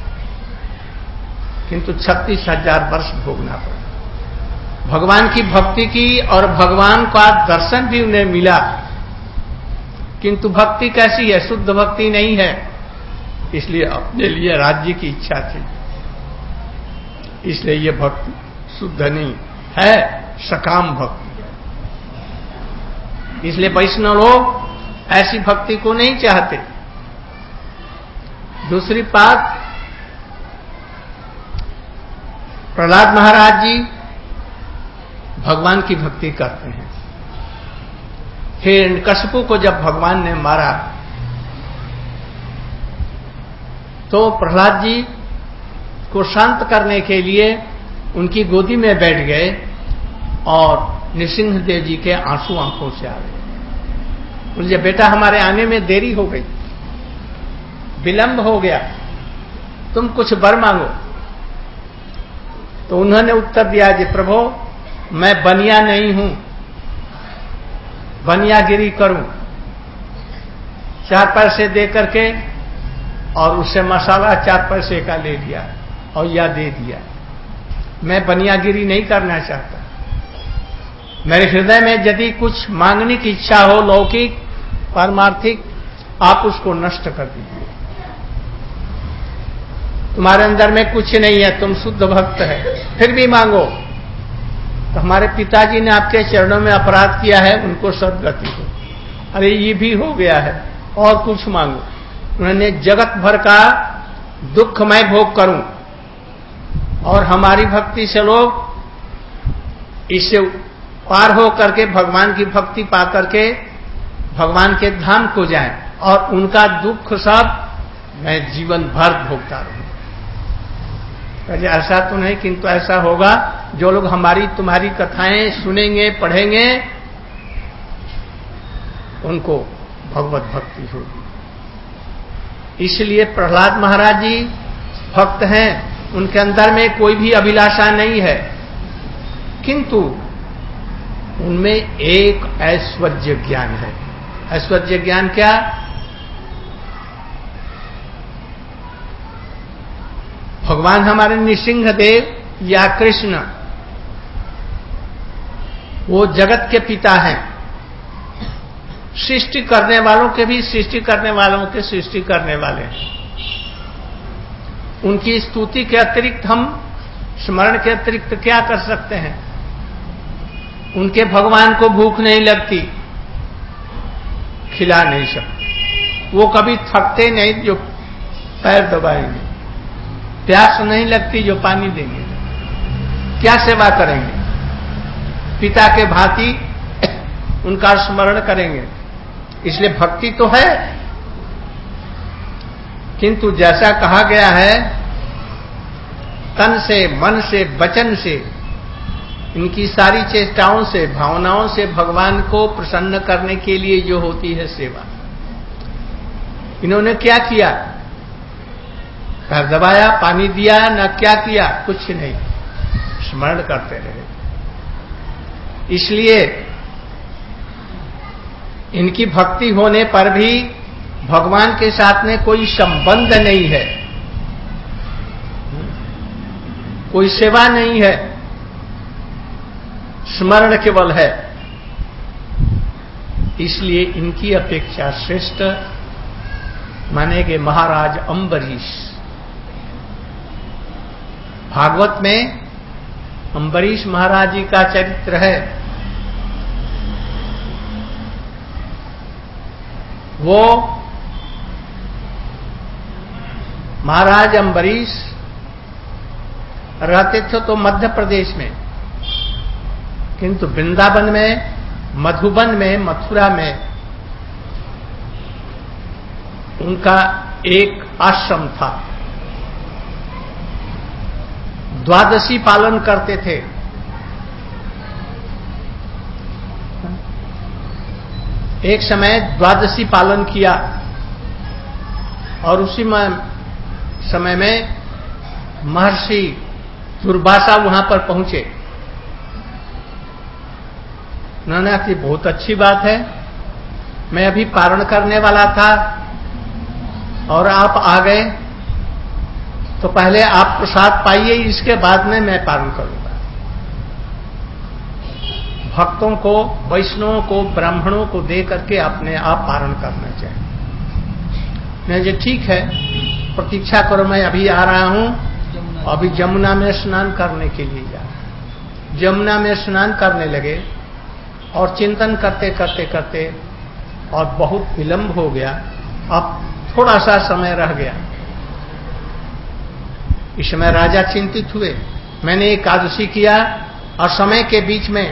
किंतु 36,000 वर्ष भोगना पड़ा। भगवान की भक्ति की और भगवान का दर्शन भी उन्हें मिला, किंतु भक्ति कैसी है? शुद्ध भक्ति नहीं है, इसलिए अपने लिए राज्य की इच्छा थी, इसलिए ये भक्ति शुद्ध नहीं है, सकाम भक्ति है। इसलिए वैष्णव लोग ऐसी भक्ति को नहीं चाहते। दूसरी बात, प्रहलाद महाराज जी भगवान की भक्ति करते हैं। हिरण्यकशिपु को जब भगवान ने मारा तो प्रहलाद जी को शांत करने के लिए उनकी गोदी में बैठ गए और नृसिंहदेव जी के आंसू आंखों से आ गए। बोले, बेटा हमारे आने में देरी हो गई, विलंब हो गया, तुम कुछ वर मांगो। तो उन्होंने उत्तर दिया, जी प्रभु मैं बनिया नहीं हूं, बनियागिरी करूं, 4 पैसे दे करके और उससे मसाला 4 पैसे का ले लिया और या दे दिया। मैं बनियागिरी नहीं करना चाहता। मेरे हृदय में यदि कुछ मांगने की इच्छा हो, लौकिक पारमार्थिक, आप उसको नष्ट कर दीजिए। तुम्हारे अंदर में कुछ नहीं है, तुम शुद्ध भक्त है, फिर भी मांगो। तो हमारे पिताजी ने आपके चरणों में अपराध किया है, उनको सद्गति हो। अरे ये भी हो गया है, और कुछ मांगो। उन्होंने जगत भर का दुख मैं भोग करूं और हमारी भक्ति से लोग इससे पार हो करके भगवान की भक्ति पा करके भगवान के धाम को जाएं और उनका दुख सब मैं जीवन भर भोगता रहूं। ऐसा तो नहीं, किंतु ऐसा होगा जो लोग हमारी तुम्हारी कथाएं सुनेंगे पढ़ेंगे उनको भगवत भक्ति होगी। इसलिए प्रहलाद महाराज जी भक्त हैं, उनके अंदर में कोई भी अभिलाषा नहीं है, किंतु उनमें एक ऐश्वर्य ज्ञान है। ऐश्वर्य ज्ञान क्या? भगवान हमारे नृसिंहदेव या कृष्ण वो जगत के पिता हैं, सृष्टि करने वालों के भी सृष्टि करने वालों के सृष्टि करने वाले हैं। उनकी स्तुति के अतिरिक्त हम स्मरण के अतिरिक्त क्या कर सकते हैं? उनके भगवान को भूख नहीं लगती, खिला नहीं सकते। वो कभी थकते नहीं जो पैर दबाएंगे, प्यास नहीं लगती जो पानी देंगे। क्या सेवा करेंगे? पिता के भांति उनका स्मरण करेंगे। इसलिए भक्ति तो है, किंतु जैसा कहा गया है तन से, मन से, वचन से, इनकी सारी चेष्टाओं से, भावनाओं से भगवान को प्रसन्न करने के लिए जो होती है सेवा। इन्होंने क्या किया? पैर दबाया, पानी दिया, न क्या किया? कुछ नहीं, स्मरण करते रहे। इसलिए इनकी भक्ति होने पर भी भगवान के साथ में कोई संबंध नहीं है, कोई सेवा नहीं है, स्मरण केवल है। इसलिए इनकी अपेक्षा श्रेष्ठ माने गए महाराज अम्बरीश। भागवत में अम्बरीश महाराज जी का चरित्र है। वो महाराज अम्बरीश रहते थे तो मध्य प्रदेश में, किंतु वृंदावन में, मधुबन में, मथुरा में उनका एक आश्रम था। द्वादशी पालन करते थे। एक समय द्वादशी पालन किया और उसी समय में महर्षि दुर्वासा वहां पर पहुंचे। उन्होंने कहा बहुत अच्छी बात है, मैं अभी पारण करने वाला था और आप आ गए, तो पहले आप प्रसाद पाइए, इसके बाद में मैं पारण करूंगा। भक्तों को, वैष्णवों को, ब्राह्मणों को दे करके अपने आप पारण करना चाहिए। मैं जो ठीक है, प्रतीक्षा करो, मैं अभी आ रहा हूं। अभी जमुना में स्नान करने के लिए जा रहा। जमुना में स्नान करने लगे और चिंतन करते करते करते और बहुत विलंब हो गया। अब थोड़ा सा समय रह गया। इस समय राजा चिंतित हुए, मैंने एकादशी किया और समय के बीच में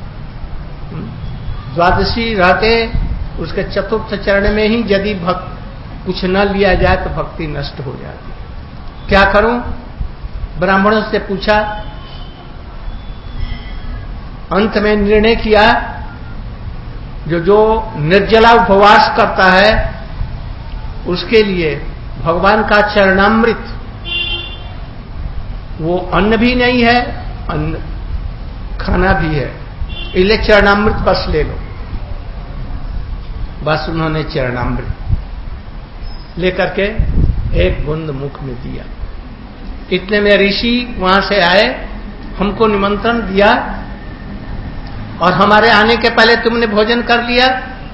द्वादशी रहते, उसके चतुर्थ चरण में ही यदि कुछ न लिया जाए तो भक्ति नष्ट हो जाती है। क्या करूं? ब्राह्मणों से पूछा। अंत में निर्णय किया, जो निर्जला उपवास करता है उसके लिए भगवान का चरणामृत, वो अन्न भी नहीं है, अन्न खाना भी है, इसलिए चरणामृत बस ले लो। बस उन्होंने चरणामृत लेकर के एक बूंद मुख में दिया। इतने में ऋषि वहां से आए, हमको निमंत्रण दिया और हमारे आने के पहले तुमने भोजन कर लिया।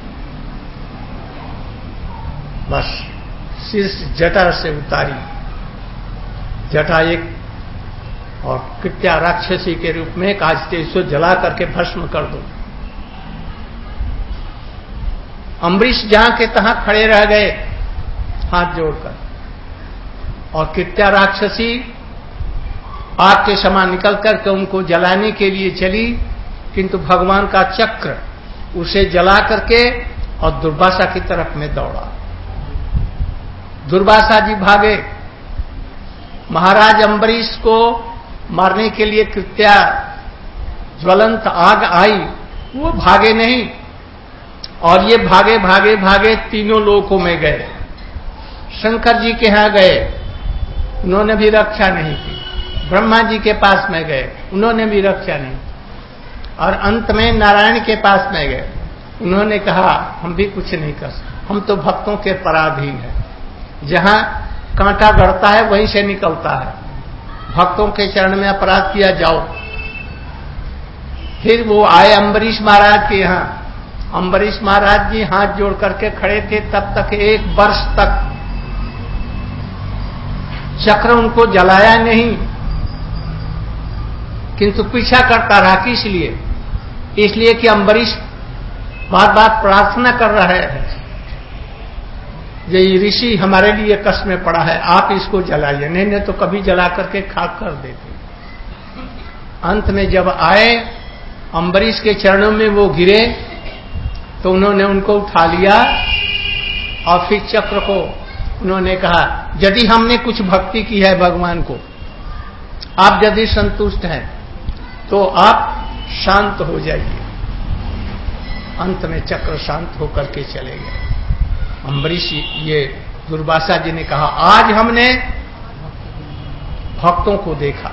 बस शीर्ष जटा से उतारी, जटा एक, और कृत्या राक्षसी के रूप में काजते इसको जला करके भस्म कर दो। अम्बरीश जहां के तहां खड़े रह गए हाथ जोड़कर, और कृत्या राक्षसी आग के समान निकल करके उनको जलाने के लिए चली, किंतु भगवान का चक्र उसे जला करके और दुर्वासा की तरफ में दौड़ा। दुर्वासा जी भागे। महाराज अम्बरीश को मारने के लिए कृत्या ज्वलंत आग आई, वो भागे नहीं, और ये भागे भागे भागे तीनों लोकों में गए। शंकर जी के यहां गए, उन्होंने भी रक्षा नहीं की। ब्रह्मा जी के पास में गए, उन्होंने भी रक्षा नहीं की। और अंत में नारायण के पास में गए, उन्होंने कहा हम भी कुछ नहीं कर सकते, हम तो भक्तों के पराधीन हैं। जहां कांटा गड़ता है वहीं से निकलता है, भक्तों के चरण में अपराध किया जाओ। फिर वो आए अम्बरीश महाराज के यहां। अम्बरीश महाराज जी हाथ जोड़ करके खड़े थे, तब तक 1 वर्ष तक चक्र उनको जलाया नहीं, किंतु पीछा करता रहा। किस लिए? इसलिए कि अम्बरीश बार बार प्रार्थना कर रहा है, ये ऋषि हमारे लिए कष्ट में पड़ा है, आप इसको जलाइए, नहीं तो कभी जला करके खाक कर देते। अंत में जब आए, अम्बरीश के चरणों में वो गिरे, तो उन्होंने उनको उठा लिया और फिर चक्र को उन्होंने कहा, यदि हमने कुछ भक्ति की है भगवान को, आप यदि संतुष्ट हैं तो आप शांत हो जाइए। अंत में चक्र शांत होकर के चले गए। अम्बरीश, ये दुर्वासा जी ने कहा, आज हमने भक्तों को देखा,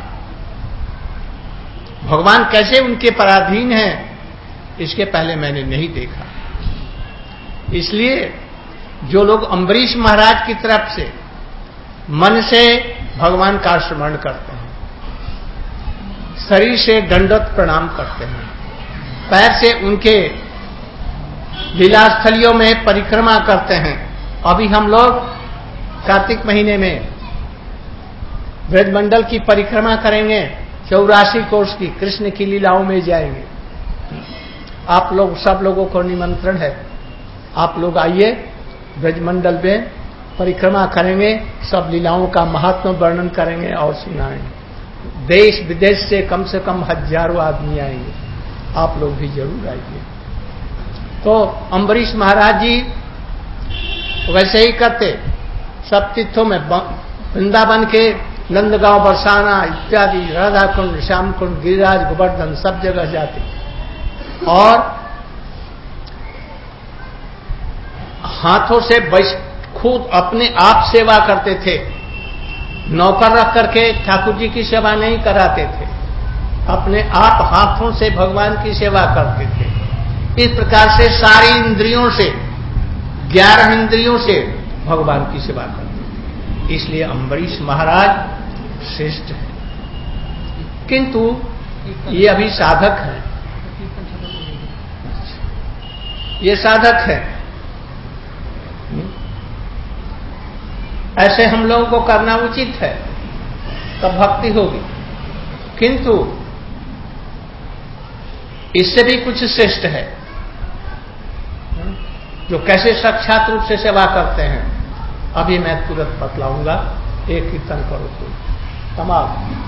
भगवान कैसे उनके पराधीन हैं, इसके पहले मैंने नहीं देखा। इसलिए जो लोग अम्बरीश महाराज की तरफ से मन से भगवान का स्मरण करते हैं, शरीर से दंडवत प्रणाम करते हैं, पैर से उनके लीलास्थलियों में परिक्रमा करते हैं। अभी हम लोग कार्तिक महीने में ब्रजमंडल की परिक्रमा करेंगे, 84 कोर्स की, कृष्ण की लीलाओं में जाएंगे। आप लोग, सब लोगों को निमंत्रण है, आप लोग आइए ब्रजमंडल में परिक्रमा करेंगे, सब लीलाओं का महत्व वर्णन करेंगे और सुनाएंगे। देश विदेश से कम हजारों आदमी आएंगे, आप लोग भी जरूर आइए। तो अम्बरीश महाराज जी वैसे ही करते, सब तीर्थों में, वृंदावन के नंदगांव, बरसाना इत्यादि, राधा कुंड, श्याम कुंड, गिरिराज, गोवर्धन, सब जगह जाते और हाथों से खुद अपने आप सेवा करते थे। नौकर रख करके ठाकुर जी की सेवा नहीं कराते थे, अपने आप हाथों से भगवान की सेवा करते थे। इस प्रकार से सारी इंद्रियों से, 11 इंद्रियों से भगवान की सेवा करते थे। इसलिए अम्बरीश महाराज श्रेष्ठ है। किंतु ये अभी साधक है, ये साधक है। ऐसे हम लोगों को करना उचित है, तब भक्ति होगी। किंतु इससे भी कुछ श्रेष्ठ है, जो कैसे साक्षात रूप से सेवा करते हैं। अभी मैं तुरंत बतलाऊंगा। एक कीर्तन करो तो तमाम।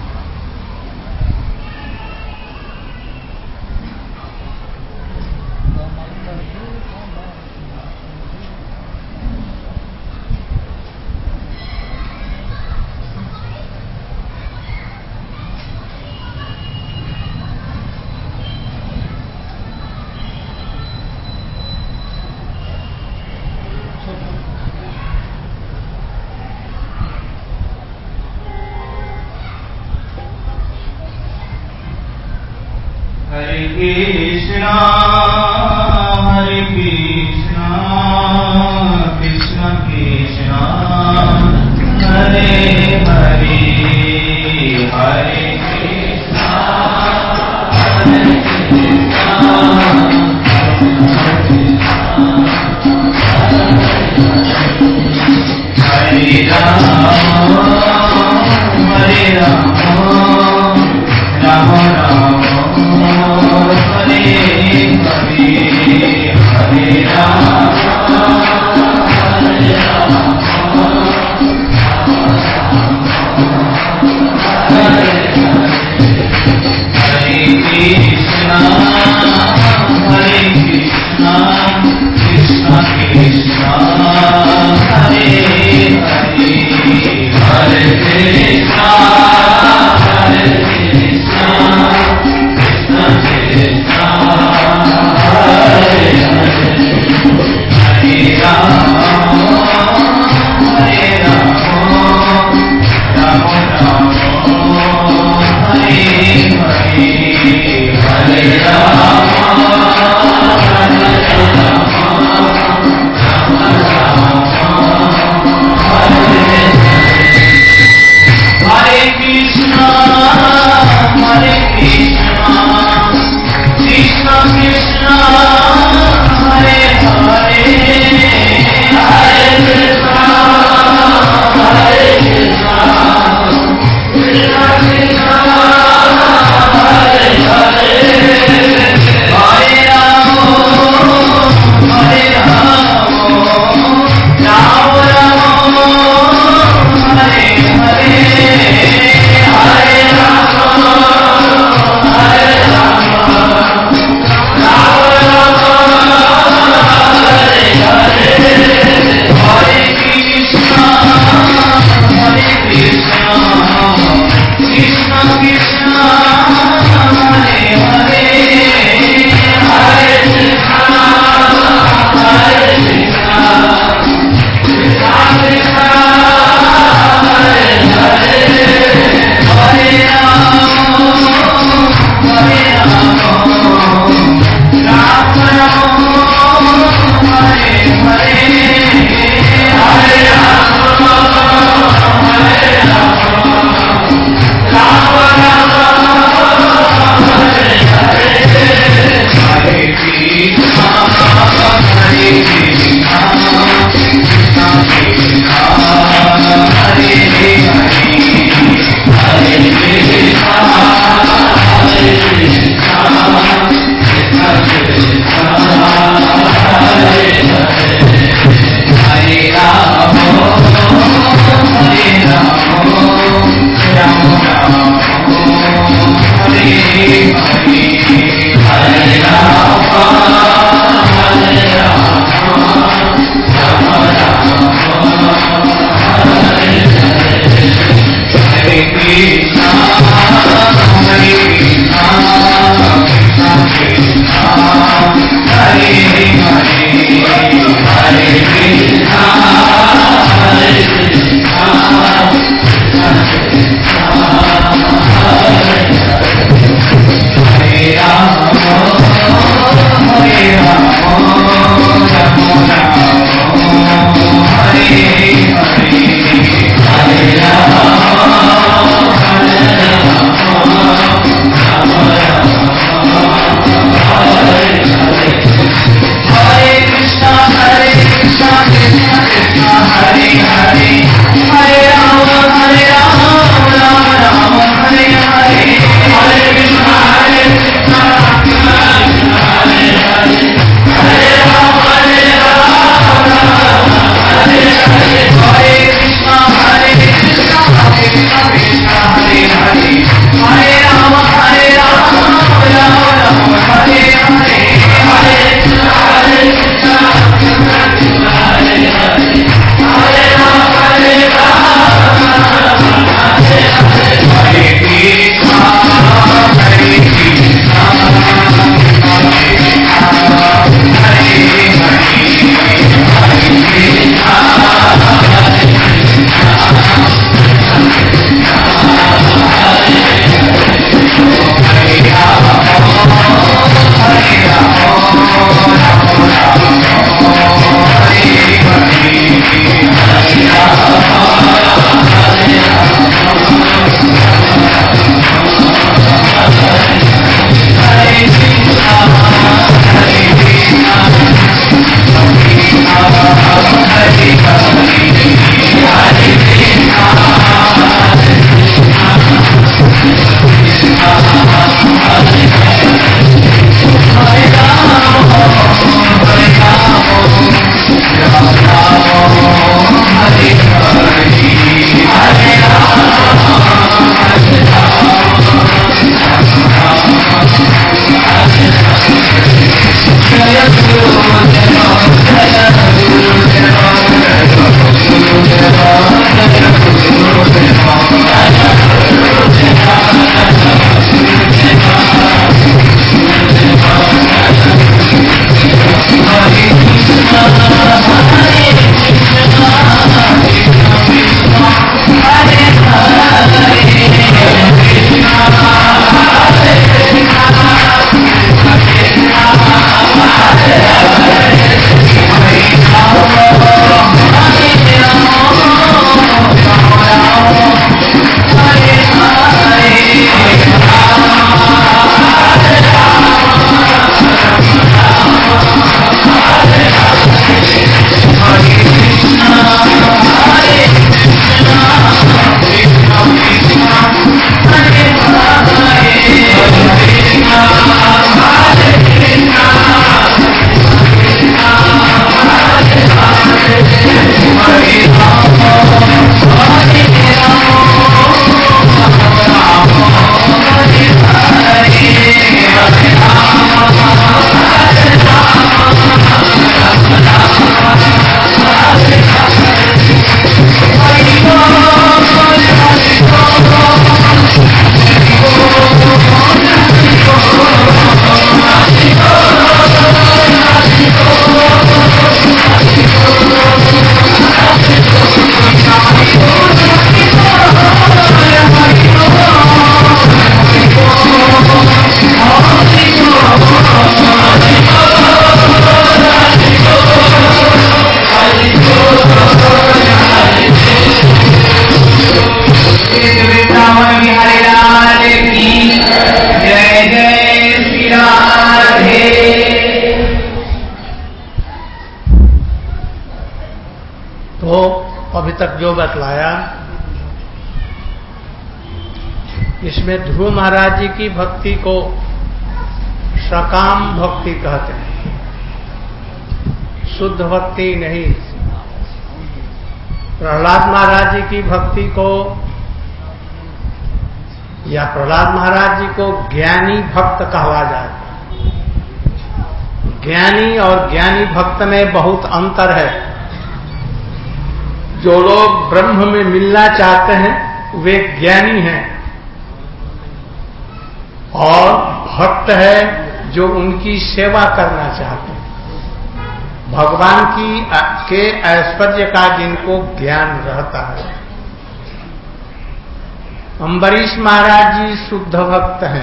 Krishna Hare Krishna Krishna Krishna Hare Hare Hare Krishna Hare Krishna Hare Rama Hare Rama Rama Rama Hare Hare Hare Rama Hare Rama Hare Krishna Hare Krishna Krishna Krishna Hare Hare Hare Krishna Hare Krishna Krishna Krishna Hare Hare Hare Rama Hare Rama Rama Rama Hare Hare Hare Rama Hare Rama Rama Rama Hare Hare Krishna Hare Krishna Krishna Krishna Hare Hare Hare Krishna Hare Krishna Krishna Krishna Hare Hare Hare Rama Hare Rama Rama Rama Hare Hare Hare Rama Hare Rama Rama Rama Hare Hare Hare Krishna Hare Krishna Krishna Krishna Hare Hare Hare Krishna Hare Krishna Krishna Krishna Hare Hare Hare Rama Hare Rama Rama Rama Hare Hare Hare Rama Hare Rama Rama Rama Hare Hare Hare Krishna Hare Krishna Krishna Krishna Hare Hare Hare Krishna Hare Krishna Krishna Krishna Hare Hare तो अभी तक जो बतलाया, इसमें ध्रुव महाराज जी की भक्ति को सकाम भक्ति कहते हैं, शुद्ध भक्ति नहीं। प्रहलाद महाराज जी की भक्ति को या प्रहलाद महाराज जी को ज्ञानी भक्त कहवा जाता है। ज्ञानी और ज्ञानी भक्त में बहुत अंतर है। जो लोग ब्रह्म में मिलना चाहते हैं वे ज्ञानी हैं, और भक्त है जो उनकी सेवा करना चाहते हैं, भगवान के ऐश्वर्य का जिनको ज्ञान रहता है। अम्बरीश महाराज जी शुद्ध भक्त हैं,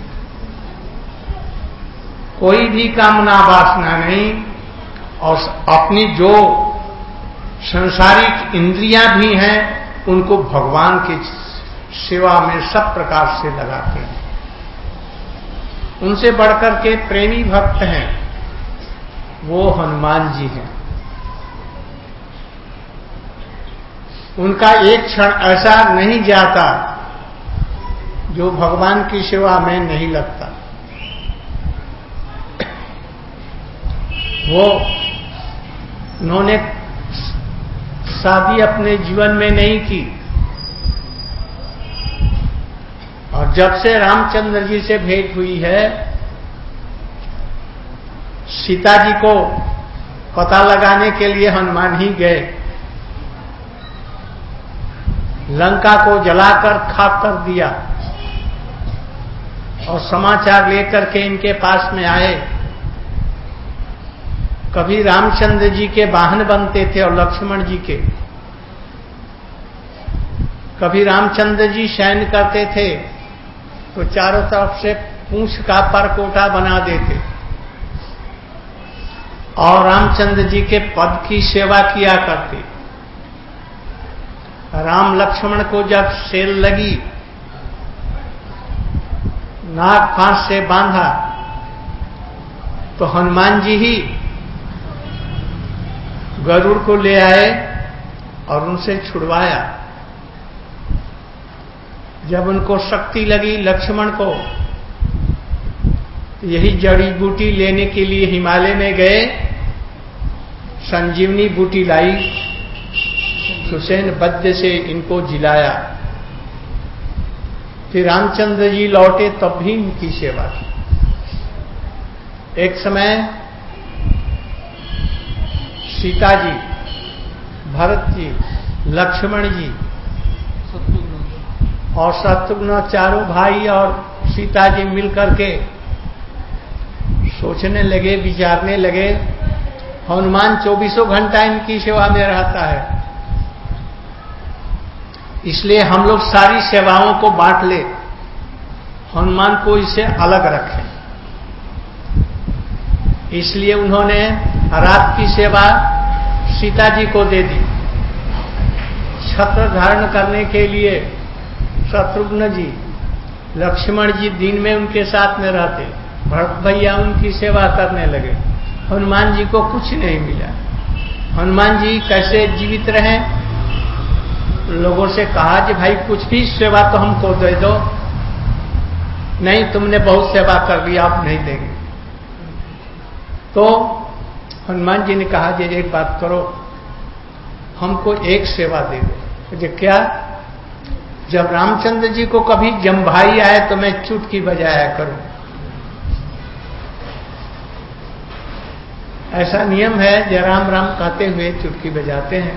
कोई भी कामना वासना नहीं, और अपनी जो सांसारिक इंद्रियां भी हैं उनको भगवान की सेवा में सब प्रकार से लगाते हैं। उनसे बढ़कर के प्रेमी भक्त हैं वो हनुमान जी हैं। उनका एक क्षण ऐसा नहीं जाता जो भगवान की सेवा में नहीं लगता। वो उन्होंने शादी अपने जीवन में नहीं की, और जब से रामचंद्र जी से भेंट हुई है, सीता जी को पता लगाने के लिए हनुमान ही गए, लंका को जलाकर खाक कर दिया, और समाचार लेकर के इनके पास में आए। कभी रामचंद्र जी के वाहन बनते थे और लक्ष्मण जी के, कभी रामचंद्र जी शयन करते थे तो चारों तरफ से पूंछ का परकोटा बना देते, और रामचंद्र जी के पद की सेवा किया करते। राम लक्ष्मण को जब सेल लगी, नाग फांस से बांधा, तो हनुमान जी ही गरुड़ को ले आए और उनसे छुड़वाया। जब उनको शक्ति लगी लक्ष्मण को, यही जड़ी बूटी लेने के लिए हिमालय में गए, संजीवनी बूटी लाई, सुसैन बद्य से इनको जिलाया। फिर रामचंद्र जी लौटे तब भी इनकी सेवा की। एक समय सीता जी, भरत जी, लक्ष्मण जी और शत्रुघ्न चारों भाई और सीता जी मिलकर के सोचने लगे, विचारने लगे, हनुमान 24 घंटा इनकी सेवा में रहता है, इसलिए हम लोग सारी सेवाओं को बांट ले, हनुमान को इससे अलग रखें। इसलिए उन्होंने रात की सेवा सीता जी को दे दी। छत्र धारण करने के लिए शत्रुघ्न जी, लक्ष्मण जी दिन में उनके साथ में रहते, भरत भैया उनकी सेवा करने लगे। हनुमान जी को कुछ नहीं मिला। हनुमान जी कैसे जीवित रहे? लोगों से कहा कि भाई कुछ भी सेवा तो हमको दे दो। नहीं, तुमने बहुत सेवा कर ली, आप नहीं देंगे। तो हनुमान जी ने कहा जी एक बात करो, हमको एक सेवा दे दो। जो क्या? जब रामचंद्र जी को कभी जमभाई आए तो मैं चुटकी बजाया करूं। ऐसा नियम है, जय राम राम कहते हुए चुटकी बजाते हैं।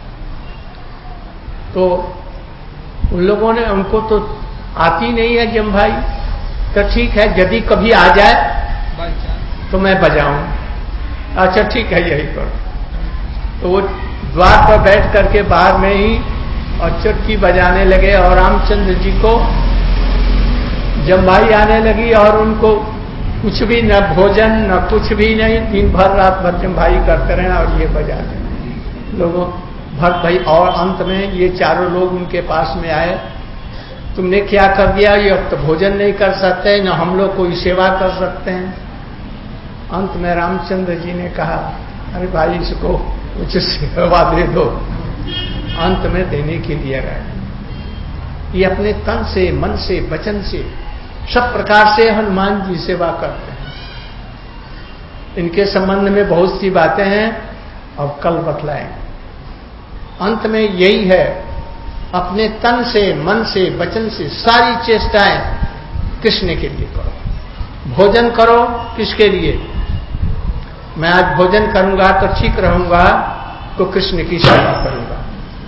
तो उन लोगों ने, उनको तो आती नहीं है जमभाई, तो ठीक है यदि कभी आ जाए तो मैं बजाऊं। अच्छा ठीक है, यही करो। तो वो द्वार पर बैठ करके बाहर में ही और चुटकी बजाने लगे, और रामचंद्र जी को जमभाई आने लगी, और उनको कुछ भी न भोजन न कुछ भी नहीं, दिन भर रात भर जमभाई करते रहे और ये बजाते लोगों भक्त भाई। और अंत में ये चारों लोग उनके पास में आए, तुमने क्या कर दिया, ये अब तो भोजन नहीं कर सकते, न हम लोग कोई सेवा कर सकते हैं। अंत में रामचंद्र जी ने कहा, अरे भाई इसको कुछ सेवा दे दो, अंत में देने के लिए रहे। ये अपने तन से, मन से, वचन से, सब प्रकार से हनुमान जी सेवा करते हैं। इनके संबंध में बहुत सी बातें हैं, अब कल बतलाएंगे। अंत में यही है, अपने तन से, मन से, वचन से सारी चेष्टाएं कृष्ण के लिए करो। भोजन करो किसके लिए? मैं आज भोजन करूंगा तो ठीक रहूंगा, तो कृष्ण की सेवा करूंगा।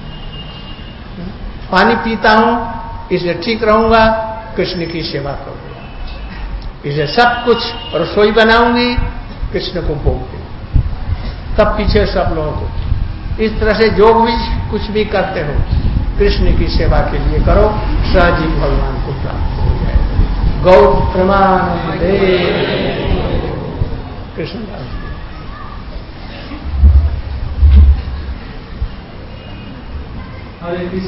पानी पीता हूं इसलिए ठीक रहूंगा, कृष्ण की सेवा करूंगा। इसे सब कुछ रसोई बनाऊंगी, कृष्ण को भोग दूंगी। तब पीछे सब लोगों को इस तरह से जो भी कुछ भी करते हो कृष्ण की सेवा के लिए करो, सहज ही भगवान को प्राप्त हो जाएगा। गौ प्रमानंदे कृष्णदास जी। हरे कृष्ण।